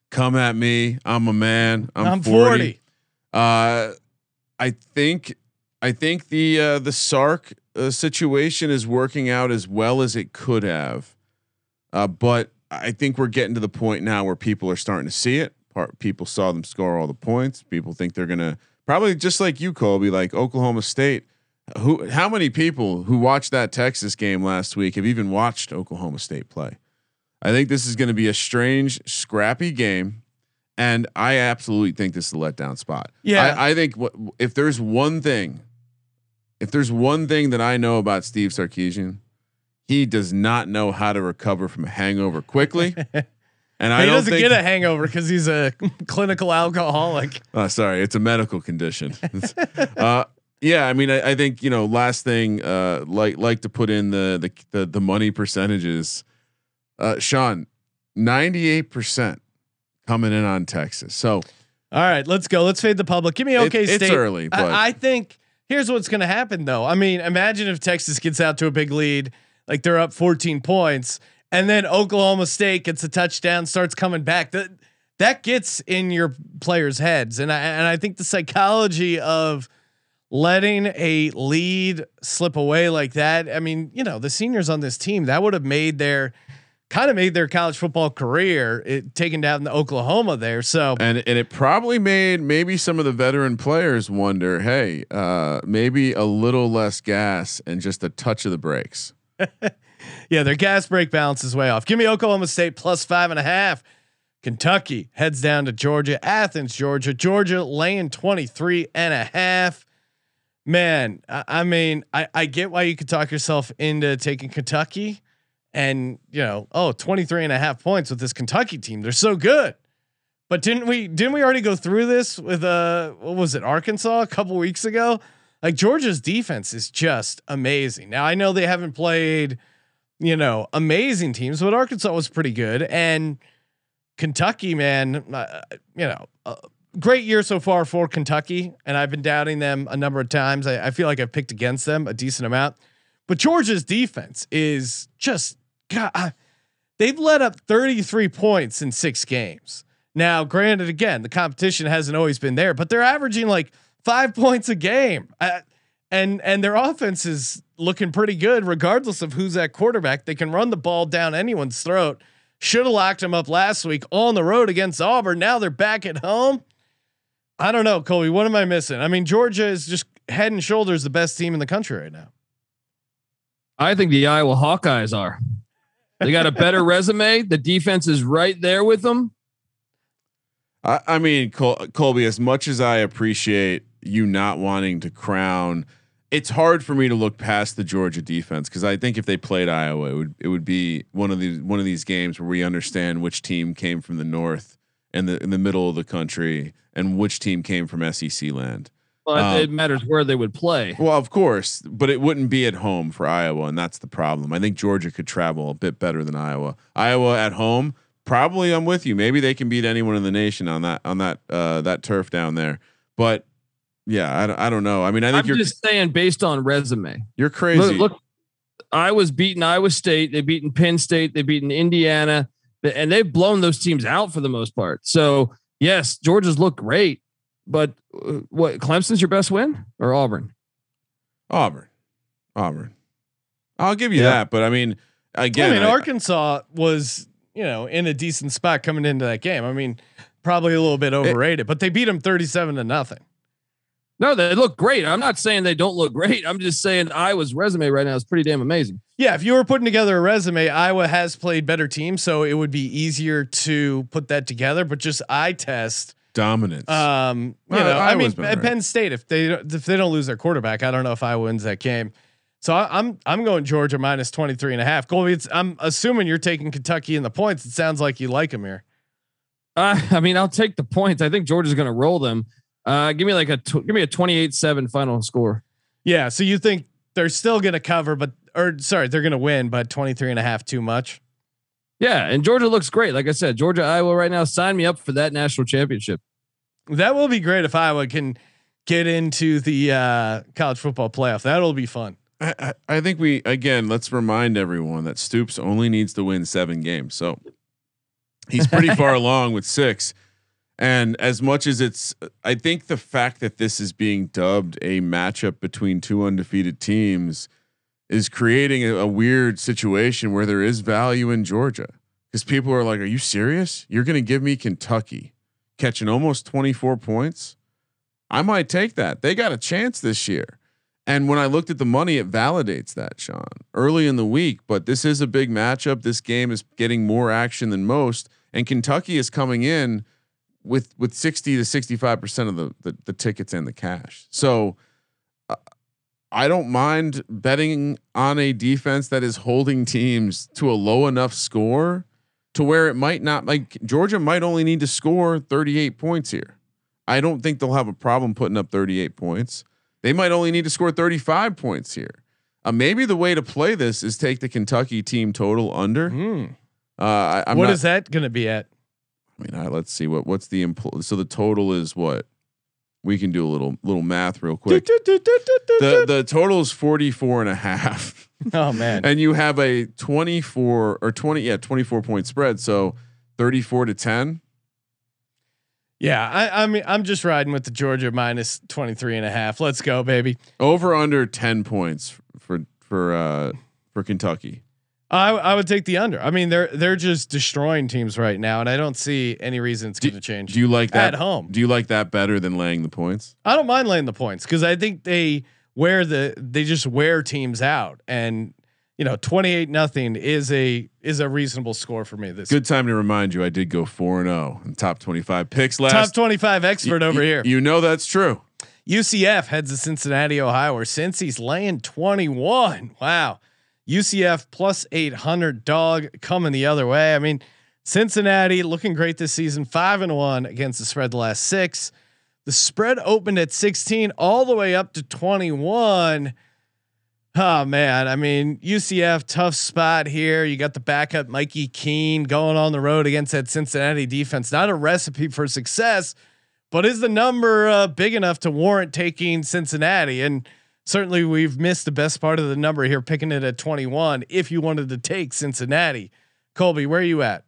come at me. I'm a man. I'm, I'm forty. forty. Uh, I think I think the uh, the Sark uh, situation is working out as well as it could have, uh, but I think we're getting to the point now where people are starting to see it. Part, people saw them score all the points. People think they're gonna probably just like you, Colby, like Oklahoma State. Who? How many people who watched that Texas game last week have even watched Oklahoma State play? I think this is going to be a strange, scrappy game. And I absolutely think this is a letdown spot. Yeah. I, I think what, if there's one thing, if there's one thing that I know about Steve Sarkisian, he does not know how to recover from a hangover quickly. And I he don't doesn't think, get a hangover because he's a clinical alcoholic. Oh, sorry, it's a medical condition. uh, yeah, I mean, I, I think you know. Last thing, uh, like like to put in the the the, the money percentages. Uh, Sean, ninety-eight percent. Coming in on Texas. So, all right, let's go. Let's fade the public. Give me OK it, State. It's early, but I, I think here's what's going to happen though. I mean, imagine if Texas gets out to a big lead, like they're up fourteen points, and then Oklahoma State gets a touchdown, starts coming back. That that gets in your players' heads, and I and I think the psychology of letting a lead slip away like that. I mean, you know, the seniors on this team that would have made their kind of made their college football career, it, taking down the Oklahoma there. So and and it probably made maybe some of the veteran players wonder, hey, uh, maybe a little less gas and just a touch of the brakes. Yeah, their gas brake balance is way off. Give me Oklahoma State plus five and a half. Kentucky heads down to Georgia, Athens, Georgia. Georgia laying twenty-three and a half. Man, I, I mean, I, I get why you could talk yourself into taking Kentucky. And you know, oh, twenty-three and a half points with this Kentucky team. They're so good. But didn't we, didn't we already go through this with, uh, what was it? Arkansas a couple weeks ago? Like Georgia's defense is just amazing. Now I know they haven't played, you know, amazing teams, but Arkansas was pretty good. And Kentucky, man, uh, you know, uh, great year so far for Kentucky. And I've been doubting them a number of times. I, I feel like I've picked against them a decent amount. But Georgia's defense is just, God, they've let up thirty-three points in six games. Now, granted, again, the competition hasn't always been there, but they're averaging like five points a game, uh, and and their offense is looking pretty good, regardless of who's at quarterback. They can run the ball down anyone's throat. Should have locked them up last week on the road against Auburn. Now they're back at home. I don't know, Colby. What am I missing? I mean, Georgia is just head and shoulders the best team in the country right now. I think the Iowa Hawkeyes are. They got a better resume. The defense is right there with them. I, I mean, Col- Colby, as much as I appreciate you not wanting to crown, it's hard for me to look past the Georgia defense because I think if they played Iowa, it would it would be one of these one of these games where we understand which team came from the north and the in the middle of the country and which team came from S E C land. But um, it matters where they would play. Well, of course, but it wouldn't be at home for Iowa, and that's the problem. I think Georgia could travel a bit better than Iowa. Iowa at home, probably I'm with you. Maybe they can beat anyone in the nation on that on that uh, that turf down there. But yeah, I don't, I don't know. I mean, I think I'm you're just saying based on resume. You're crazy. Look, look, Iowa's beaten Iowa State. They've beaten Penn State. They've beaten Indiana, and they've blown those teams out for the most part. So yes, Georgia's look great. But uh, what Clemson's your best win or Auburn? Auburn, Auburn. I'll give you Yeah. that, but I mean, again, I mean, I- Arkansas was, you know, in a decent spot coming into that game. I mean, probably a little bit overrated, but they beat them thirty-seven to nothing. No, they look great. I'm not saying they don't look great. I'm just saying Iowa's resume right now is pretty damn amazing. Yeah, if you were putting together a resume, Iowa has played better teams, so it would be easier to put that together. But just eye test dominance. Um, you Well, know, I mean, Iowa's been at right. Penn State, if they if they don't lose their quarterback, I don't know if Iowa wins that game. So I, I'm I'm going Georgia minus twenty-three and a half. Colby, it's, I'm assuming you're taking Kentucky in the points. It sounds like you like them here. Uh, I mean, I'll take the points. I think Georgia's going to roll them. Uh, give me like a tw- give me a twenty-eight seven final score. Yeah. So you think they're still going to cover, but or sorry, they're going to win, but twenty-three and a half too much. Yeah, and Georgia looks great. Like I said, Georgia, Iowa right now. Sign me up for that national championship. That will be great if Iowa can get into the uh, college football playoff. That'll be fun. I, I, I think we again let's remind everyone that Stoops only needs to win seven games. So He's pretty far along with six. And as much as it's, I think the fact that this is being dubbed a matchup between two undefeated teams is creating a, a weird situation where there is value in Georgia, because people are like, are you serious? You're going to give me Kentucky catching almost twenty-four points? I might take that. They got a chance this year. And when I looked at the money, it validates that, Sean, early in the week. But this is a big matchup. This game is getting more action than most. And Kentucky is coming in with with sixty to sixty-five percent of the, the the tickets and the cash. So uh, I don't mind betting on a defense that is holding teams to a low enough score to where it might not, like Georgia might only need to score thirty-eight points here. I don't think they'll have a problem putting up thirty-eight points. They might only need to score thirty-five points here. Uh, maybe the way to play this is take the Kentucky team total under. Mm. Uh, I, I'm what not, is that going to be at? I mean, I, let's see what what's the impl- so the total is what we can do a little little math real quick. the the total is forty-four and a half. Oh man. And you have a twenty-four or twenty yeah twenty-four point spread, so thirty-four to ten. Yeah, I, I mean, I'm just riding with the Georgia minus twenty-three and a half. Let's go, baby. Over under ten points for for uh for Kentucky. I I would take the under. I mean, they're they're just destroying teams right now, and I don't see any reason it's going to change. Do you like that at home? Do you like that better than laying the points? I don't mind laying the points because I think they wear the they just wear teams out, and you know, twenty-eight nothing is a is a reasonable score for me. This good time to remind you, I did go four and zero in top twenty-five picks last. Top twenty-five expert y- over y- here. You know that's true. U C F heads to Cincinnati, Ohio, where Cincy's laying twenty-one. Wow. U C F plus eight hundred dog coming the other way. I mean, Cincinnati looking great this season, five and one against the spread the last six. The spread opened at sixteen all the way up to twenty-one. Oh man. I mean, U C F tough spot here. You got the backup Mikey Keene going on the road against that Cincinnati defense. Not a recipe for success, but is the number uh, big enough to warrant taking Cincinnati? And certainly we've missed the best part of the number here, picking it at twenty-one. If you wanted to take Cincinnati, Colby, where are you at?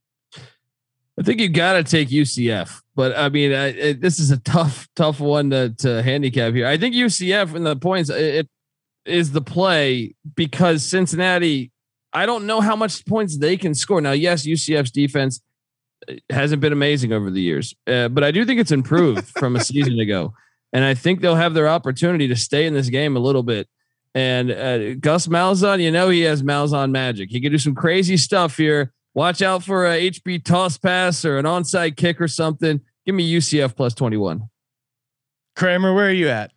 I think you got to take U C F, but I mean, I, it, this is a tough, tough one to, to handicap here. I think U C F and the points, it, it is the play because Cincinnati, I don't know how much points they can score. Now, yes, U C F's defense hasn't been amazing over the years, uh, but I do think it's improved from a season ago. And I think they'll have their opportunity to stay in this game a little bit. And uh, Gus Malzahn, you know, he has Malzahn magic. He can do some crazy stuff here. Watch out for a H B toss pass or an onside kick or something. Give me U C F plus twenty-one. Kramer, where are you at?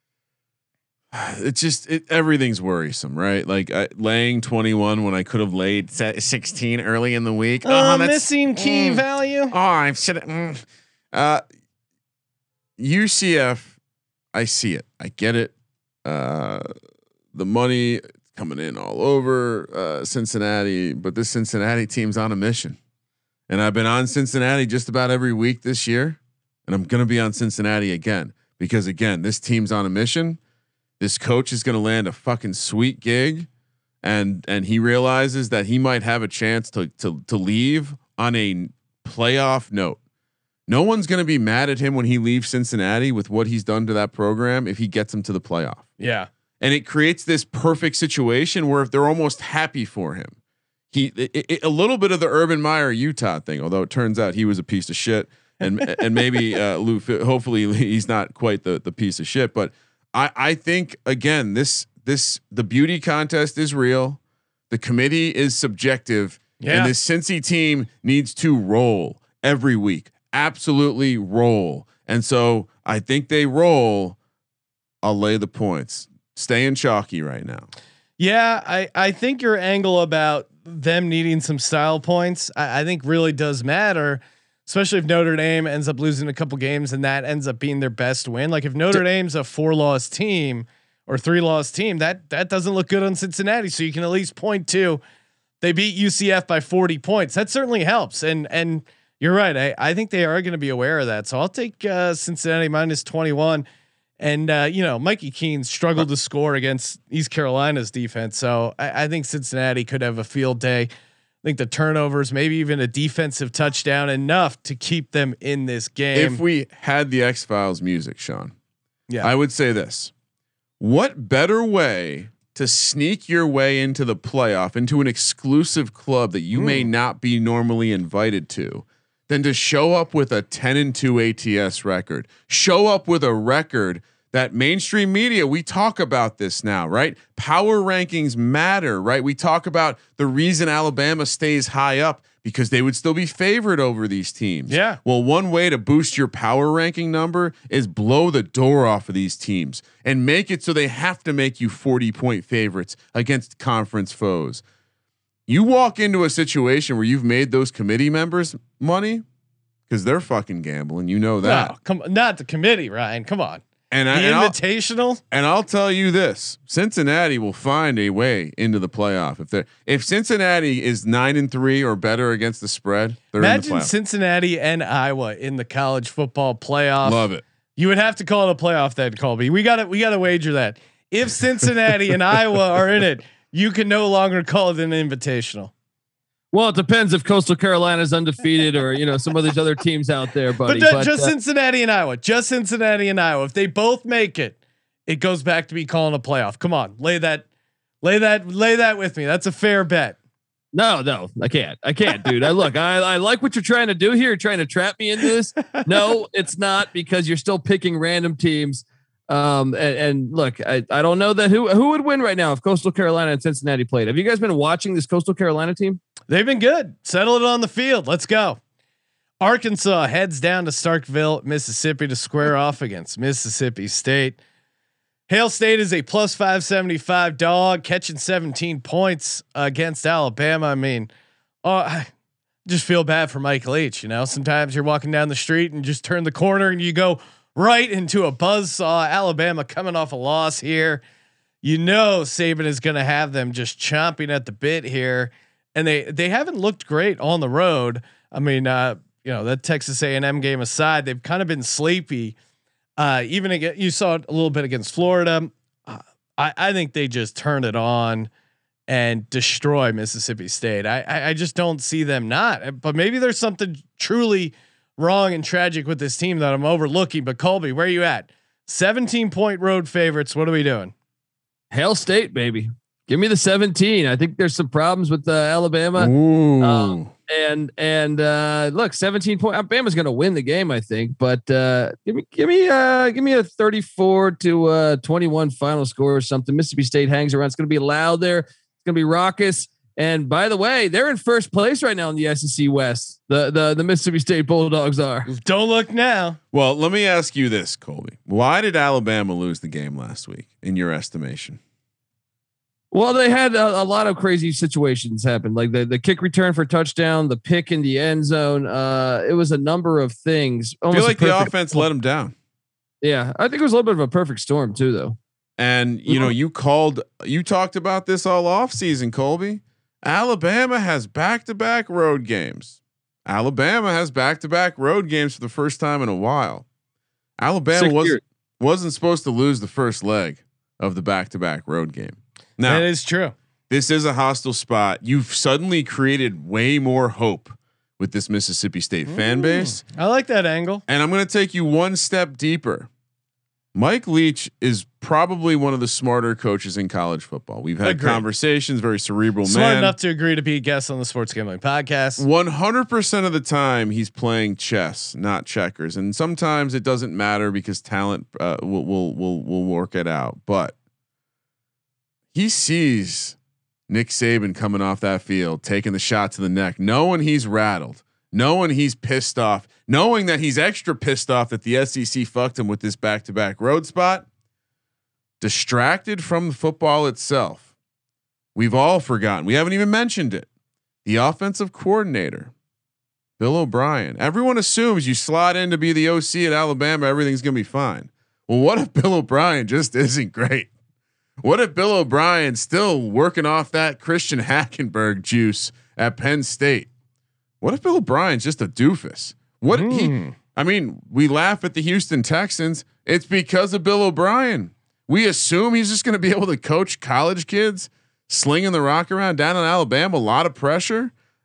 It's just it, everything's worrisome, right? Like uh, laying twenty-one when I could have laid sixteen early in the week. Oh, Oh, that's missing key mm. value. Oh, I've said it. Mm. Uh, U C F, I see it. I get it. Uh, the money coming in all over uh, Cincinnati, but this Cincinnati team's on a mission. And I've been on Cincinnati just about every week this year. And I'm going to be on Cincinnati again, because again, this team's on a mission. This coach is going to land a fucking sweet gig. And, and he realizes that he might have a chance to, to, to leave on a playoff note. No one's going to be mad at him when he leaves Cincinnati with what he's done to that program if he gets him to the playoff. Yeah. And it creates this perfect situation where if they're almost happy for him, he it, it, a little bit of the Urban Meyer Utah thing, although it turns out he was a piece of shit, and and maybe uh, Lou, hopefully he's not quite the the piece of shit. But I I think again this this the beauty contest is real, the committee is subjective, yeah. and this Cincy team needs to roll every week, absolutely roll. And so I think they roll. I'll lay the points. Staying chalky right now. Yeah, I, I think your angle about them needing some style points, I, I think really does matter, especially if Notre Dame ends up losing a couple games and that ends up being their best win. Like if Notre Dame's a four loss team or three loss team, that that doesn't look good on Cincinnati. So you can at least point to they beat U C F by forty points. That certainly helps. And and you're right. I, I think they are going to be aware of that. So I'll take uh, Cincinnati minus twenty-one. And uh, you know, Mikey Keene struggled to score against East Carolina's defense, so I, I think Cincinnati could have a field day. think the turnovers, maybe even a defensive touchdown, enough to keep them in this game. If we had the X-Files music, Sean, yeah, I would say this: what better way to sneak your way into the playoff, into an exclusive club that you mm. may not be normally invited to, than to show up with a ten and two A T S record, show up with a record that mainstream media, we talk about this now, right? Power rankings matter, right? We talk about the reason Alabama stays high up because they would still be favored over these teams. Yeah. Well, one way to boost your power ranking number is blow the door off of these teams and make it so they have to make you forty point favorites against conference foes. You walk into a situation where you've made those committee members money because they're fucking gambling. You know that. No, come not the committee, Ryan. Come on. And the I, and invitational. I'll, and I'll tell you this: Cincinnati will find a way into the playoff if they if Cincinnati is nine and three or better against the spread. They're Imagine in the playoff. Cincinnati and Iowa in the college football playoff. Love it. You would have to call it a playoff then, Colby. We got to we got to wager that if Cincinnati and Iowa are in it, you can no longer call it an invitational. Well, it depends if Coastal Carolina is undefeated or, you know, some of these other teams out there, buddy. But, but just uh, Cincinnati and Iowa, just Cincinnati and Iowa. If they both make it, it goes back to be calling a playoff. Come on, lay that, lay that, lay that with me. That's a fair bet. No, no, I can't. I can't, dude. I look, I, I like what you're trying to do here. You're trying to trap me into this. No, it's not, because you're still picking random teams. Um, and, and look, I, I don't know that who, who would win right now if Coastal Carolina and Cincinnati played. Have you guys been watching this Coastal Carolina team? They've been good. Settle it on the field. Let's go. Arkansas heads down to Starkville, Mississippi to square off against Mississippi State. Hail State is a plus five seventy-five dog, catching seventeen points against Alabama. I mean, oh, I just feel bad for Mike Leach. You know, sometimes you're walking down the street and just turn the corner and you go right into a buzzsaw. Alabama coming off a loss here. You know, Saban is going to have them just chomping at the bit here. And they they haven't looked great on the road. I mean, uh, you know, that Texas A and M game aside, they've kind of been sleepy. Uh, even again, you saw it a little bit against Florida. Uh, I, I think they just turn it on and destroy Mississippi State. I, I I just don't see them not. But maybe there's something truly wrong and tragic with this team that I'm overlooking. But Colby, where are you at? seventeen point road favorites. What are we doing? Hail State, baby. Give me the seventeen. I think there's some problems with uh, Alabama. Um, and and uh, look, seventeen point. Alabama's going to win the game, I think. But uh, give me give me uh, give me a thirty-four to twenty-one final score or something. Mississippi State hangs around. It's going to be loud there. It's going to be raucous. And by the way, they're in first place right now in the S E C West. The the the Mississippi State Bulldogs are. Don't look now. Well, let me ask you this, Colby. Why did Alabama lose the game last week, in your estimation? Well, they had a, a lot of crazy situations happen, like the, the kick return for touchdown, the pick in the end zone. Uh, it was a number of things. I feel like the offense let them down. Yeah, I think it was a little bit of a perfect storm too, though. And you know, you called, you talked about this all off season, Colby. Alabama has back-to-back road games. Alabama has back-to-back road games for the first time in a while. Alabama wasn't wasn't supposed to lose the first leg of the back-to-back road game. Now, that is true. This is a hostile spot. You've suddenly created way more hope with this Mississippi State mm, fan base. I like that angle. And I'm going to take you one step deeper. Mike Leach is probably one of the smarter coaches in college football. We've had Agreed. conversations, very cerebral Smart man. enough to agree to be a guest on the Sports Gambling Podcast. one hundred percent of the time he's playing chess, not checkers. And sometimes it doesn't matter because talent uh, will, will, will, will work it out. But he sees Nick Saban coming off that field, taking the shot to the neck, knowing he's rattled, knowing he's pissed off, knowing that he's extra pissed off that the S E C fucked him with this back-to-back road spot, distracted from the football itself. We've all forgotten. We haven't even mentioned it. The offensive coordinator, Bill O'Brien. Everyone assumes you slot in to be the O C at Alabama, everything's going to be fine. Well, what if Bill O'Brien just isn't great? What if Bill O'Brien's still working off that Christian Hackenberg juice at Penn State? What if Bill O'Brien's just a doofus? What mm. he? I mean, we laugh at the Houston Texans. It's because of Bill O'Brien. We assume he's just going to be able to coach college kids, slinging the rock around down in Alabama. A lot of pressure.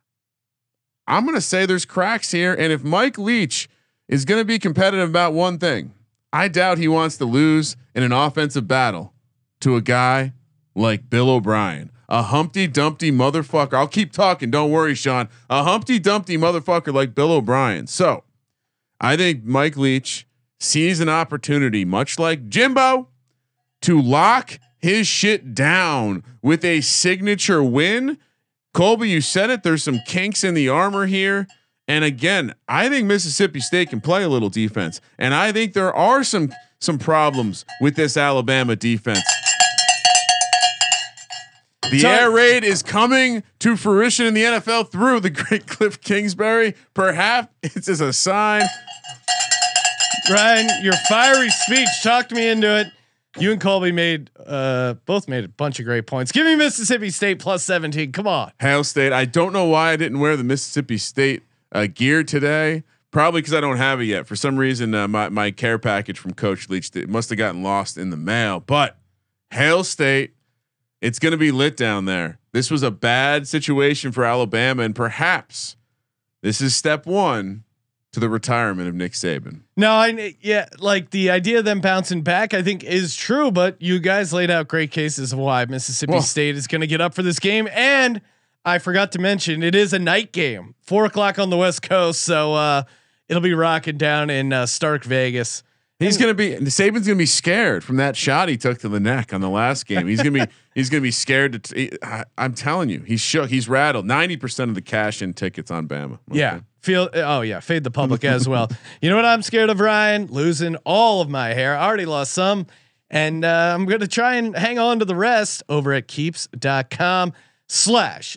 I'm going to say there's cracks here. And if Mike Leach is going to be competitive about one thing, I doubt he wants to lose in an offensive battle to a guy like Bill O'Brien, a Humpty Dumpty motherfucker. I'll keep talking. Don't worry, Sean. A Humpty Dumpty motherfucker like Bill O'Brien. So I think Mike Leach sees an opportunity, much like Jimbo, to lock his shit down with a signature win. Colby, you said it. There's some kinks in the armor here. And again, I think Mississippi State can play a little defense. And I think there are some, some problems with this Alabama defense. The So- air raid is coming to fruition in the N F L through the great Cliff Kingsbury. Perhaps it's as a sign. Ryan, your fiery speech talked me into it. You and Colby made uh, both made a bunch of great points. Give me Mississippi State plus seventeen. Come on. Hail State. I don't know why I didn't wear the Mississippi State uh, gear today. Probably because I don't have it yet. For some reason, uh, my my care package from Coach Leach it must have gotten lost in the mail. But Hail State, it's going to be lit down there. This was a bad situation for Alabama, and perhaps this is step one to the retirement of Nick Saban. No, I yeah, like the idea of them bouncing back, I think is true. But you guys laid out great cases of why Mississippi Well, State is going to get up for this game, and I forgot to mention it is a night game, four o'clock on the West Coast, so uh, it'll be rocking down in uh, Stark Vegas. He's going to be Saban's going to be scared from that shot he took to the neck on the last game. He's going to be he's going to be scared to. T- I, I'm telling you, he's shook. He's rattled. ninety percent of the cash in tickets on Bama. Okay. Yeah. Feel oh yeah, fade the public as well. You know what I'm scared of, Ryan? Losing all of my hair. I already lost some, and uh, I'm gonna try and hang on to the rest over at keeps.com slash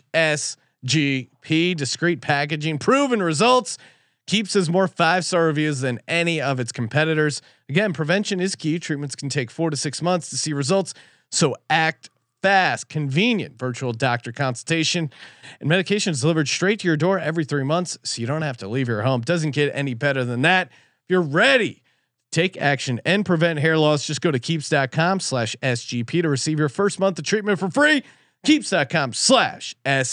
SGP. Discreet packaging, proven results. Keeps has more five star reviews than any of its competitors. Again, prevention is key. Treatments can take four to six months to see results, so act fast. Convenient virtual doctor consultation and medication is delivered straight to your door every three months, so you don't have to leave your home. Doesn't get any better than that. If you're ready to take action and prevent hair loss, just go to keeps.com slash SGP to receive your first month of treatment for free. Keeps.com slash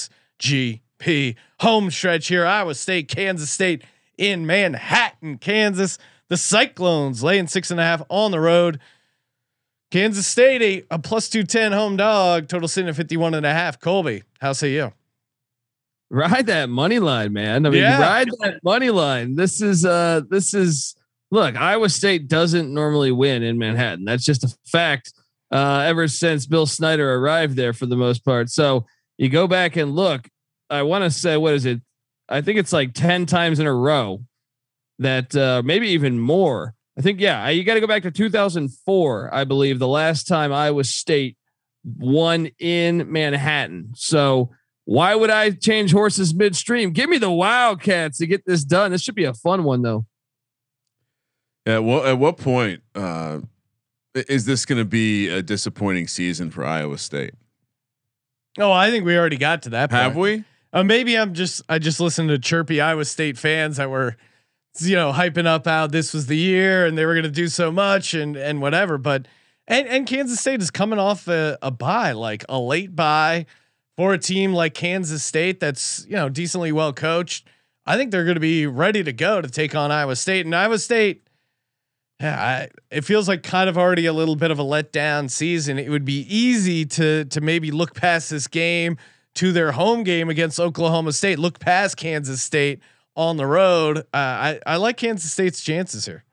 SGP. Home stretch here. Iowa State, Kansas State in Manhattan, Kansas. The Cyclones laying six and a half on the road. Kansas State, a, a plus two ten home dog, total sitting at fifty-one and a half. Colby, how say you? Ride that money line, man. I mean, Yeah. ride that money line. This is uh this is look, Iowa State doesn't normally win in Manhattan. That's just a fact. Uh, ever since Bill Snyder arrived there for the most part. So you go back and look, I want to say, what is it? I think it's like ten times in a row that uh, maybe even more. I think, yeah, you got to go back to two thousand four, I believe, the last time Iowa State won in Manhattan. So why would I change horses midstream? Give me the Wildcats to get this done. This should be a fun one, though. Yeah. Well, at what point uh, is this going to be a disappointing season for Iowa State? Oh, I think we already got to that point. Have we? Uh, maybe I'm just I just listened to chirpy Iowa State fans that were, you know, hyping up how this was the year and they were going to do so much and and whatever. But and and Kansas State is coming off a, a bye, like a late bye for a team like Kansas State that's, you know, decently well coached. I think they're going to be ready to go to take on Iowa State. And Iowa State, yeah, I, it feels like kind of already a little bit of a letdown season. It would be easy to to maybe look past this game to their home game against Oklahoma State, look past Kansas State on the road. Uh, I I like Kansas State's chances here.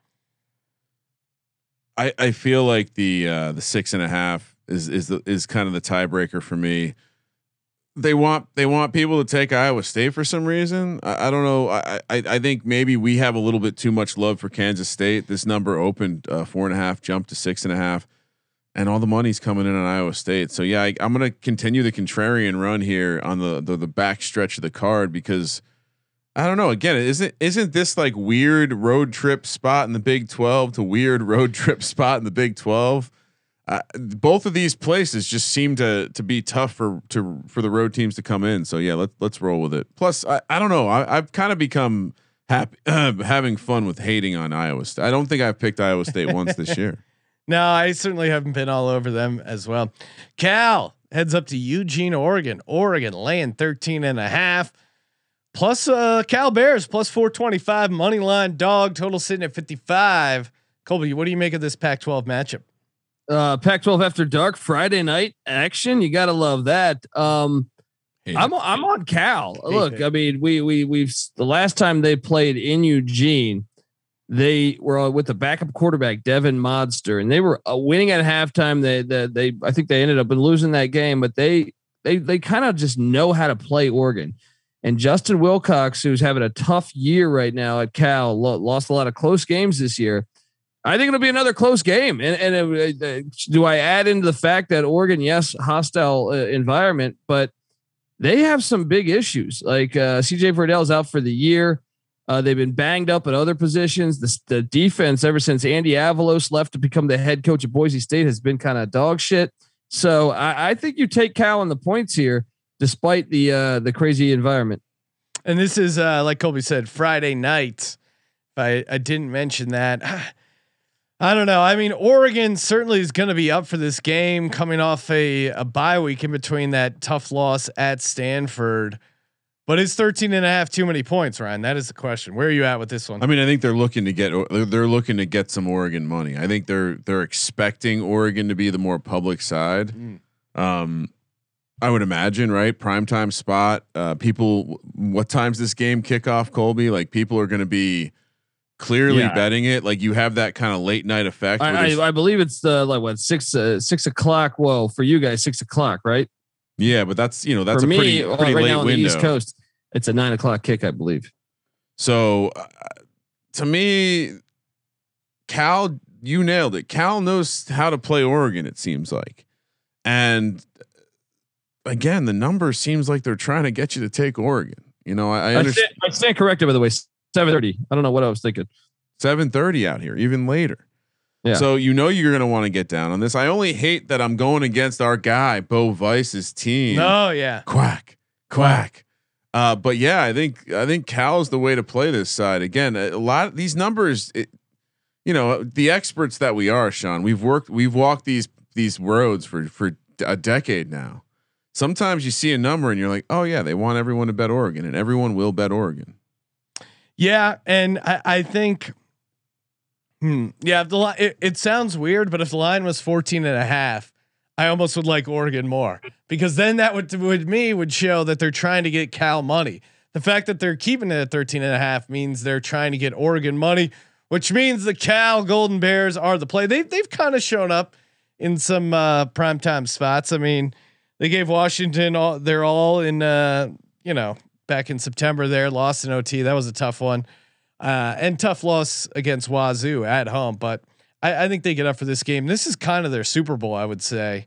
I, I feel like the uh, the six and a half is is the, is kind of the tiebreaker for me. They want they want people to take Iowa State for some reason. I, I don't know. I, I I think maybe we have a little bit too much love for Kansas State. This number opened uh, four and a half, jumped to six and a half, and all the money's coming in on Iowa State. So yeah, I, I'm going to continue the contrarian run here on the, the the back stretch of the card because I don't know. Again, isn't isn't this like weird road trip spot in the Big twelve to weird road trip spot in the Big twelve? Uh, both of these places just seem to to be tough for to for the road teams to come in. So yeah, let's let's roll with it. Plus, I, I don't know. I, I've kind of become happy uh, having fun with hating on Iowa State. I don't think I've picked Iowa State once this year. No, I certainly haven't been all over them as well. Cal heads up to Eugene, Oregon. Oregon laying thirteen and a half. plus uh, Cal Bears plus four twenty-five money line dog total sitting at fifty-five. Colby, what do you make of this Pac twelve matchup? Uh, Pac twelve after dark Friday night action. You gotta love that. Um, I'm I'm on Cal. Look, I mean, we we we've the last time they played in Eugene, they were with the backup quarterback Devin Modster, and they were uh, winning at halftime. They, they they I think they ended up losing that game, but they they they kind of just know how to play Oregon. And Justin Wilcox, who's having a tough year right now at Cal, lo- lost a lot of close games this year. I think it'll be another close game. And and uh, uh, do I add into the fact that Oregon, yes, hostile uh, environment, but they have some big issues. Like uh, C J Verdell's out for the year. Uh, they've been banged up at other positions. The, the defense, ever since Andy Avalos left to become the head coach at Boise State, has been kind of dog shit. So I, I think you take Cal on the points here, despite the uh, the crazy environment. And this is uh, like Colby said, Friday night. I I didn't mention that. I don't know. I mean, Oregon certainly is going to be up for this game, coming off a, a bye week in between that tough loss at Stanford. But it's thirteen and a half too many points, Ryan? That is the question. Where are you at with this one? I mean, I think they're looking to get they're looking to get some Oregon money. I think they're they're expecting Oregon to be the more public side. Mm. Um, I would imagine, right? Primetime spot. Uh, people, what time's this game kick off, Colby? Like people are going to be clearly yeah. betting it. Like you have that kind of late night effect. I, I, I believe it's the like what six uh, six o'clock. Well, for you guys, six o'clock, right? Yeah, but that's you know that's for a me, pretty, pretty right late now on window. the East Coast. It's a nine o'clock kick, I believe. So, uh, to me, Cal, you nailed it. Cal knows how to play Oregon. It seems like, and again, the number seems like they're trying to get you to take Oregon. You know, I, I understand. I stand, I stand corrected, by the way. seven thirty. I don't know what I was thinking. seven thirty out here, even later. Yeah. So you know you're going to want to get down on this. I only hate that I'm going against our guy Bo Vice's team. Oh yeah, quack, quack. Uh, but yeah, I think I think Cal's the way to play this side. Again, a lot of these numbers, it, you know, the experts that we are, Sean. We've worked, we've walked these these roads for for a decade now. Sometimes you see a number and you're like, oh yeah, they want everyone to bet Oregon, and everyone will bet Oregon. Yeah, and I, I think. Hmm. Yeah, if the line, it, it sounds weird, but if the line was fourteen and a half, I almost would like Oregon more, because then that would, with me would show that they're trying to get Cal money. The fact that they're keeping it at thirteen and a half means they're trying to get Oregon money, which means the Cal Golden Bears are the play. They've, they've kind of shown up in some uh, primetime spots. I mean, they gave Washington all, they're all in, uh, you know, back in September there, lost in O T. That was a tough one. Uh, and tough loss against Wazoo at home, but I, I think they get up for this game. This is kind of their Super Bowl, I would say,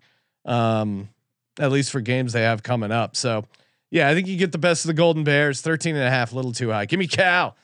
um, at least for games they have coming up. So yeah, I think you get the best of the Golden Bears. thirteen and a half, a little too high. Give me Cal.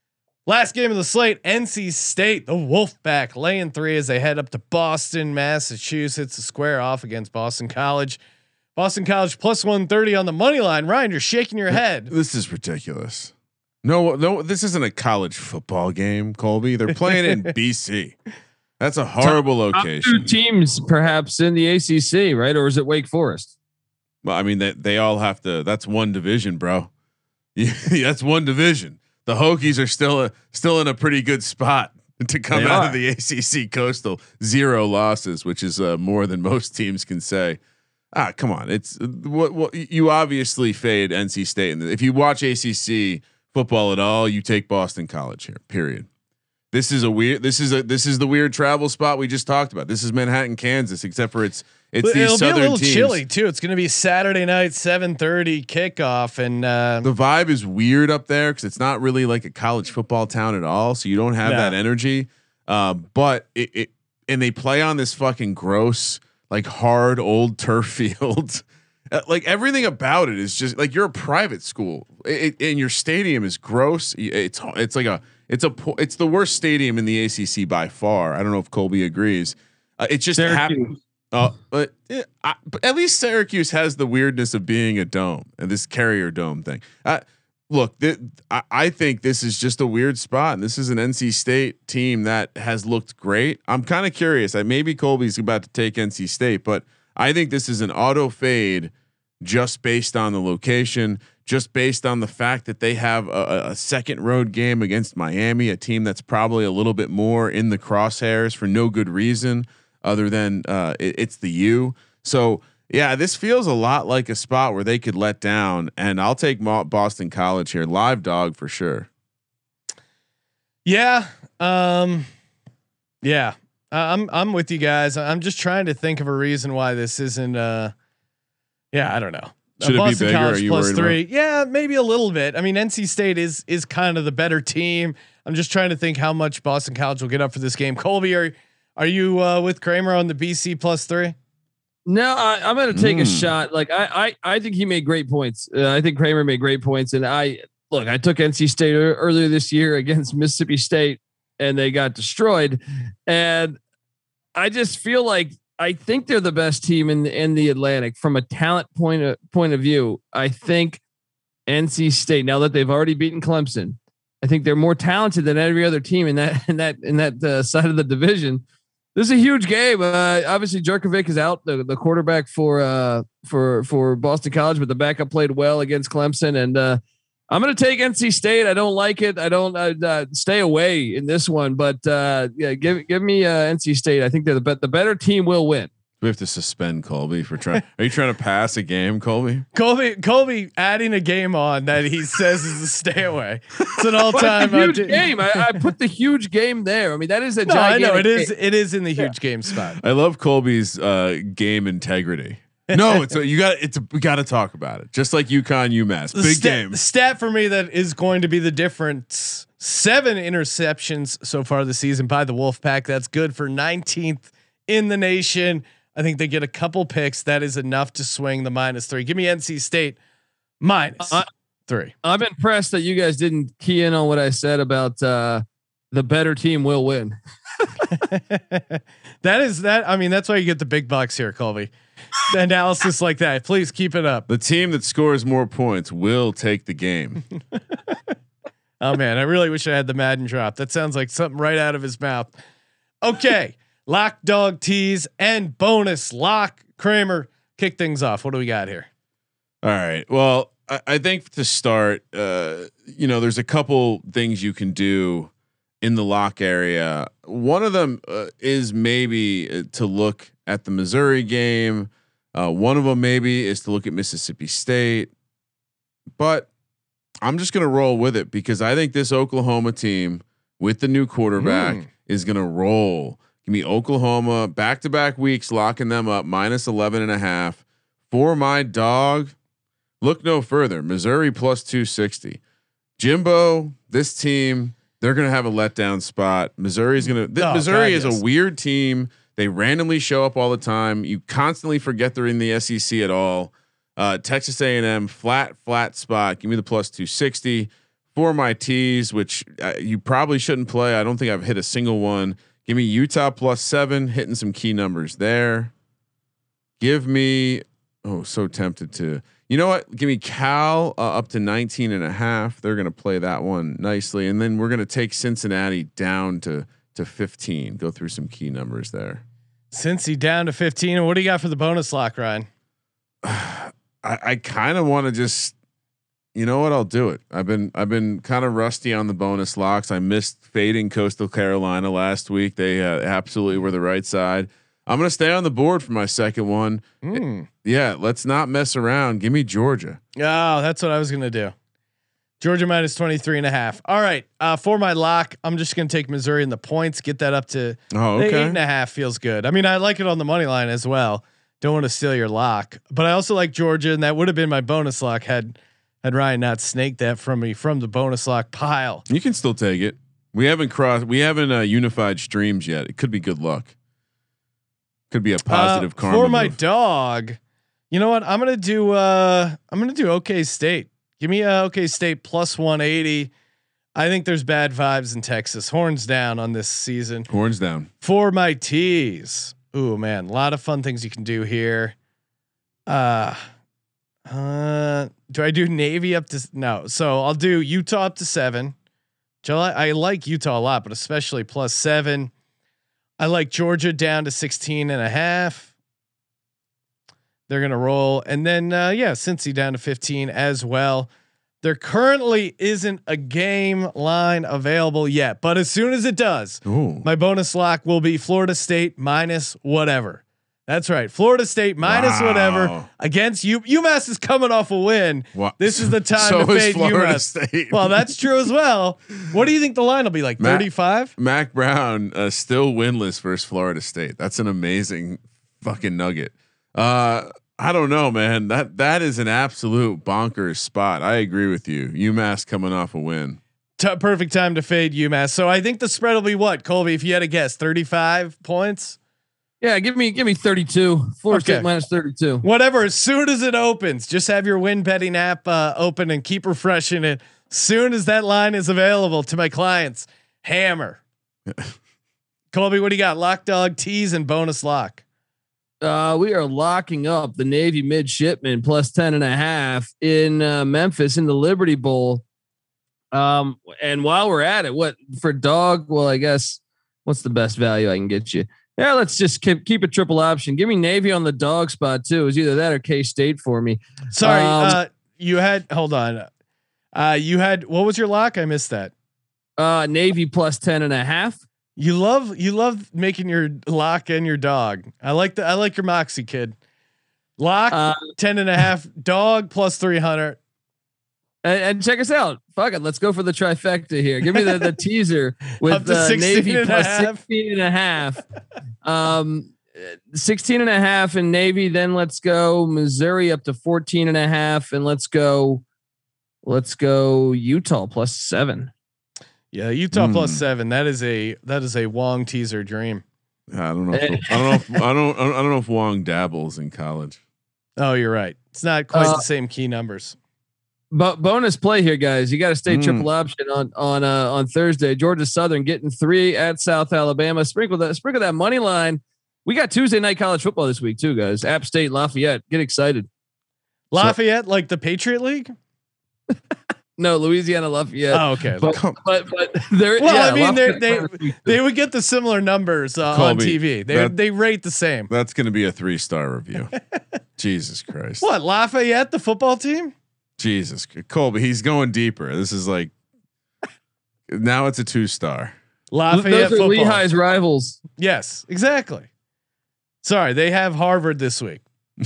Last game of the slate, N C State, the Wolfpack laying three as they head up to Boston, Massachusetts to square off against Boston College. Boston College plus one thirty on the money line. Ryan, you're shaking your head. This is ridiculous. No, no, this isn't a college football game, Colby. They're playing in B C. That's a horrible top, location. Top two teams, perhaps in the A C C, right? Or is it Wake Forest? Well, I mean, they they all have to. That's one division, bro. Yeah, that's one division. The Hokies are still a, still in a pretty good spot to come they out are. of the A C C Coastal. Zero losses, which is uh, more than most teams can say. Ah, come on. It's what, what you obviously fade N C State, and if you watch A C C football at all, you take Boston College here. Period. This is a weird. This is a this is the weird travel spot we just talked about. This is Manhattan, Kansas, except for it's it's but these it'll southern be a little teams. Chilly too. It's going to be Saturday night, seven thirty kickoff, and uh, the vibe is weird up there because it's not really like a college football town at all. So you don't have no. that energy. Uh, but it, it and they play on this fucking gross, like hard old turf field. Like everything about it is just like you're a private school, it, it, and your stadium is gross. It's it's like a it's a it's the worst stadium in the A C C by far. I don't know if Colby agrees. Uh, it just happened. Uh, but, it, I, but at least Syracuse has the weirdness of being a dome and this Carrier Dome thing. Uh, look, th- I, I think this is just a weird spot, and this is an N C State team that has looked great. I'm kind of curious. I maybe Colby's about to take N C State, but I think this is an auto fade just based on the location, just based on the fact that they have a, a second road game against Miami, a team that's probably a little bit more in the crosshairs for no good reason other than uh, it, it's the U. So yeah, this feels a lot like a spot where they could let down, and I'll take Boston College here, live dog for sure. Yeah. Um, yeah. Uh, I'm, I'm with you guys. I'm just trying to think of a reason why this isn't, uh, yeah, I don't know. Should uh, it be Boston bigger? College Are you plus worried three. about? Yeah, maybe a little bit. I mean, N C State is, is kind of the better team. I'm just trying to think how much Boston College will get up for this game. Colby, are, are you, uh, with Kramer on the B C plus three? No, I, I'm going to take Mm. a shot. Like I, I, I think he made great points. Uh, I think Kramer made great points, and I look. I took N C State er, earlier this year against Mississippi State, and they got destroyed. And I just feel like I think they're the best team in the, in the Atlantic from a talent point of point of view. I think N C State, now that they've already beaten Clemson, I think they're more talented than every other team in that in that in that uh, side of the division. This is a huge game. Uh, obviously, Jerkovic is out, the, the quarterback for uh, for for Boston College, but the backup played well against Clemson. And uh, I'm going to take N C State. I don't like it. I don't uh, uh, stay away in this one. But uh, yeah, give give me uh, N C State. I think they're the bet. The better team will win. We have to suspend Colby for trying. Are you trying to pass a game, Colby? Colby, Colby adding a game on that he says is a stay away. It's an all time huge game. I, I put the huge game there. I mean, that is a no, I know it is. game. It is in the huge yeah. game spot. I love Colby's uh, game integrity. No, it's a, you got it's a, we got to talk about it. Just like UConn, UMass, big stat, game. Stat for me that is going to be the difference: seven interceptions so far this season by the Wolfpack. That's good for nineteenth in the nation. I think they get a couple picks. That is enough to swing the minus three. Give me N C State minus uh, three. I'm impressed that you guys didn't key in on what I said about uh, the better team will win. That is that. I mean, that's why you get the big bucks here, Colby. The analysis like that. Please keep it up. The team that scores more points will take the game. Oh man, I really wish I had the Madden drop. That sounds like something right out of his mouth. Okay. Lock, dog, tease, and bonus lock. Kramer, kick things off. What do we got here? All right. Well, I, I think to start, uh, you know, there's a couple things you can do in the lock area. One of them uh, is maybe to look at the Missouri game. Uh, one of them maybe is to look at Mississippi State. But I'm just going to roll with it because I think this Oklahoma team with the new quarterback mm. is going to roll. Give me Oklahoma back to back weeks, locking them up minus eleven and a half for my dog. Look no further. Missouri plus two sixty. Jimbo, this team, they're going to have a letdown spot. Missouri is going to, th- oh, Missouri God, is yes. a weird team. They randomly show up all the time. You constantly forget they're in the S E C at all. Uh, Texas A and M flat, flat spot. Give me the plus two sixty for my tees, which uh, you probably shouldn't play. I don't think I've hit a single one. Give me Utah plus seven, hitting some key numbers there. Give me, oh, so tempted to, you know what? Give me Cal uh, up to nineteen and a half. They're going to play that one nicely. And then we're going to take Cincinnati down to, to fifteen, go through some key numbers there. Cincy down to fifteen. And what do you got for the bonus lock, Ryan? I, I kind of want to just, you know what? I'll do it. I've been I've been kind of rusty on the bonus locks. I missed fading Coastal Carolina last week. They uh, absolutely were the right side. I'm gonna stay on the board for my second one. Mm. Yeah, let's not mess around. Give me Georgia. Oh, that's what I was gonna do. Georgia minus twenty-three and a half. All right. Uh, for my lock, I'm just going to take Missouri in the points, get that up to oh, okay. eight and a half feels good. I mean, I like it on the money line as well. Don't want to steal your lock, but I also like Georgia, and that would have been my bonus lock had, had Ryan not snaked that from me from the bonus lock pile. You can still take it. We haven't crossed, we haven't uh, unified streams yet. It could be good luck. Could be a positive uh, karma for my move. dog. You know what? I'm going to do, uh, I'm going to do OK State. Give me a OK State plus one eighty. I think there's bad vibes in Texas. Horns down on this season. Horns down. For my tees. Ooh, man, a lot of fun things you can do here. Uh, uh, do I do Navy up to no? So I'll do Utah up to seven. I like Utah a lot, but especially plus seven. I like Georgia down to sixteen and a half. They're going to roll. And then, uh, yeah, Cincy down to fifteen as well. There currently isn't a game line available yet, but as soon as it does, Ooh. my bonus lock will be Florida State minus whatever. That's right. Florida State minus Wow. whatever against U. UMass is coming off a win. Wow. This is the time So to is fade Florida UMass. State. Well, that's true as well. What do you think the line will be like? Matt- thirty-five? Mac Brown uh, still winless versus Florida State. That's an amazing fucking nugget. Uh, I don't know, man. That that is an absolute bonkers spot. I agree with you. UMass coming off a win. T- perfect time to fade UMass. So I think the spread will be what, Colby? If you had to guess, thirty-five points. Yeah, give me give me thirty-two. Florida Okay. State minus thirty-two. Whatever. As soon as it opens, just have your win betting app uh, open and keep refreshing it. Soon as that line is available to my clients, hammer. Colby, what do you got? Lock, dog, tease, and bonus lock. Uh, we are locking up the Navy midshipman plus ten and a half in uh, Memphis in the Liberty Bowl. Um, and while we're at it, what for dog? Well, I guess what's the best value I can get you? Yeah, let's just keep keep a triple option. Give me Navy on the dog spot too. It's either that or K-State for me. Sorry, Um, uh, you had hold on. Uh, you had what was your lock? I missed that. Uh, Navy plus ten and a half. You love you love making your lock and your dog. I like the I like your moxie, kid. Lock Uh, ten and a half, dog plus three hundred. And, and check us out. Fuck it. Let's go for the trifecta here. Give me the, the teaser Up with to uh, sixteen Navy and a plus half. sixteen and a half. Um, sixteen and a half in Navy. Then let's go Missouri up to fourteen and a half. And let's go, let's go Utah plus seven. Yeah, Utah Mm. plus seven. That is a that is a Wong teaser dream. I don't know. If, I don't know. If, I don't. I don't know if Wong dabbles in college. Oh, you're right. It's not quite Uh, the same key numbers. But bonus play here, guys. You got to stay Mm. triple option on on uh, on Thursday. Georgia Southern getting three at South Alabama. Sprinkle that sprinkle that money line. We got Tuesday night college football this week too, guys. App State, Lafayette. Get excited. Lafayette, like the Patriot League? No, Louisiana Lafayette. Oh, okay. But, Come- but but there. Well, yeah, I mean, they Lafayette they minus three. they would get the similar numbers uh, on Colby, T V. They that- they rate the same. That's going to be a three star review. Jesus Christ. What, Lafayette, the football team? Jesus, Colby. He's going deeper. This is like now it's a two star. Lafayette Those are football. Lehigh's rivals. Yes, exactly. Sorry, they have Harvard this week.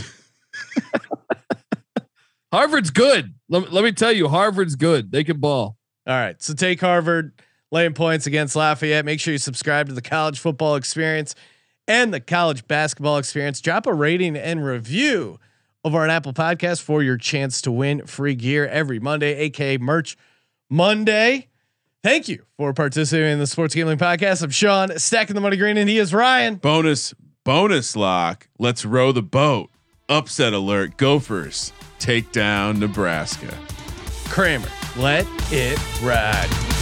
Harvard's good. Let, let me tell you, Harvard's good. They can ball. All right, so take Harvard laying points against Lafayette. Make sure you subscribe to the College Football Experience and the College Basketball Experience. Drop a rating and review of our Apple Podcast for your chance to win free gear every Monday, aka Merch Monday. Thank you for participating in the Sports Gambling Podcast. I'm Sean, stacking the money green, and he is Ryan. Bonus bonus lock. Let's row the boat. Upset alert. Gophers take down Nebraska. Kramer, let it ride.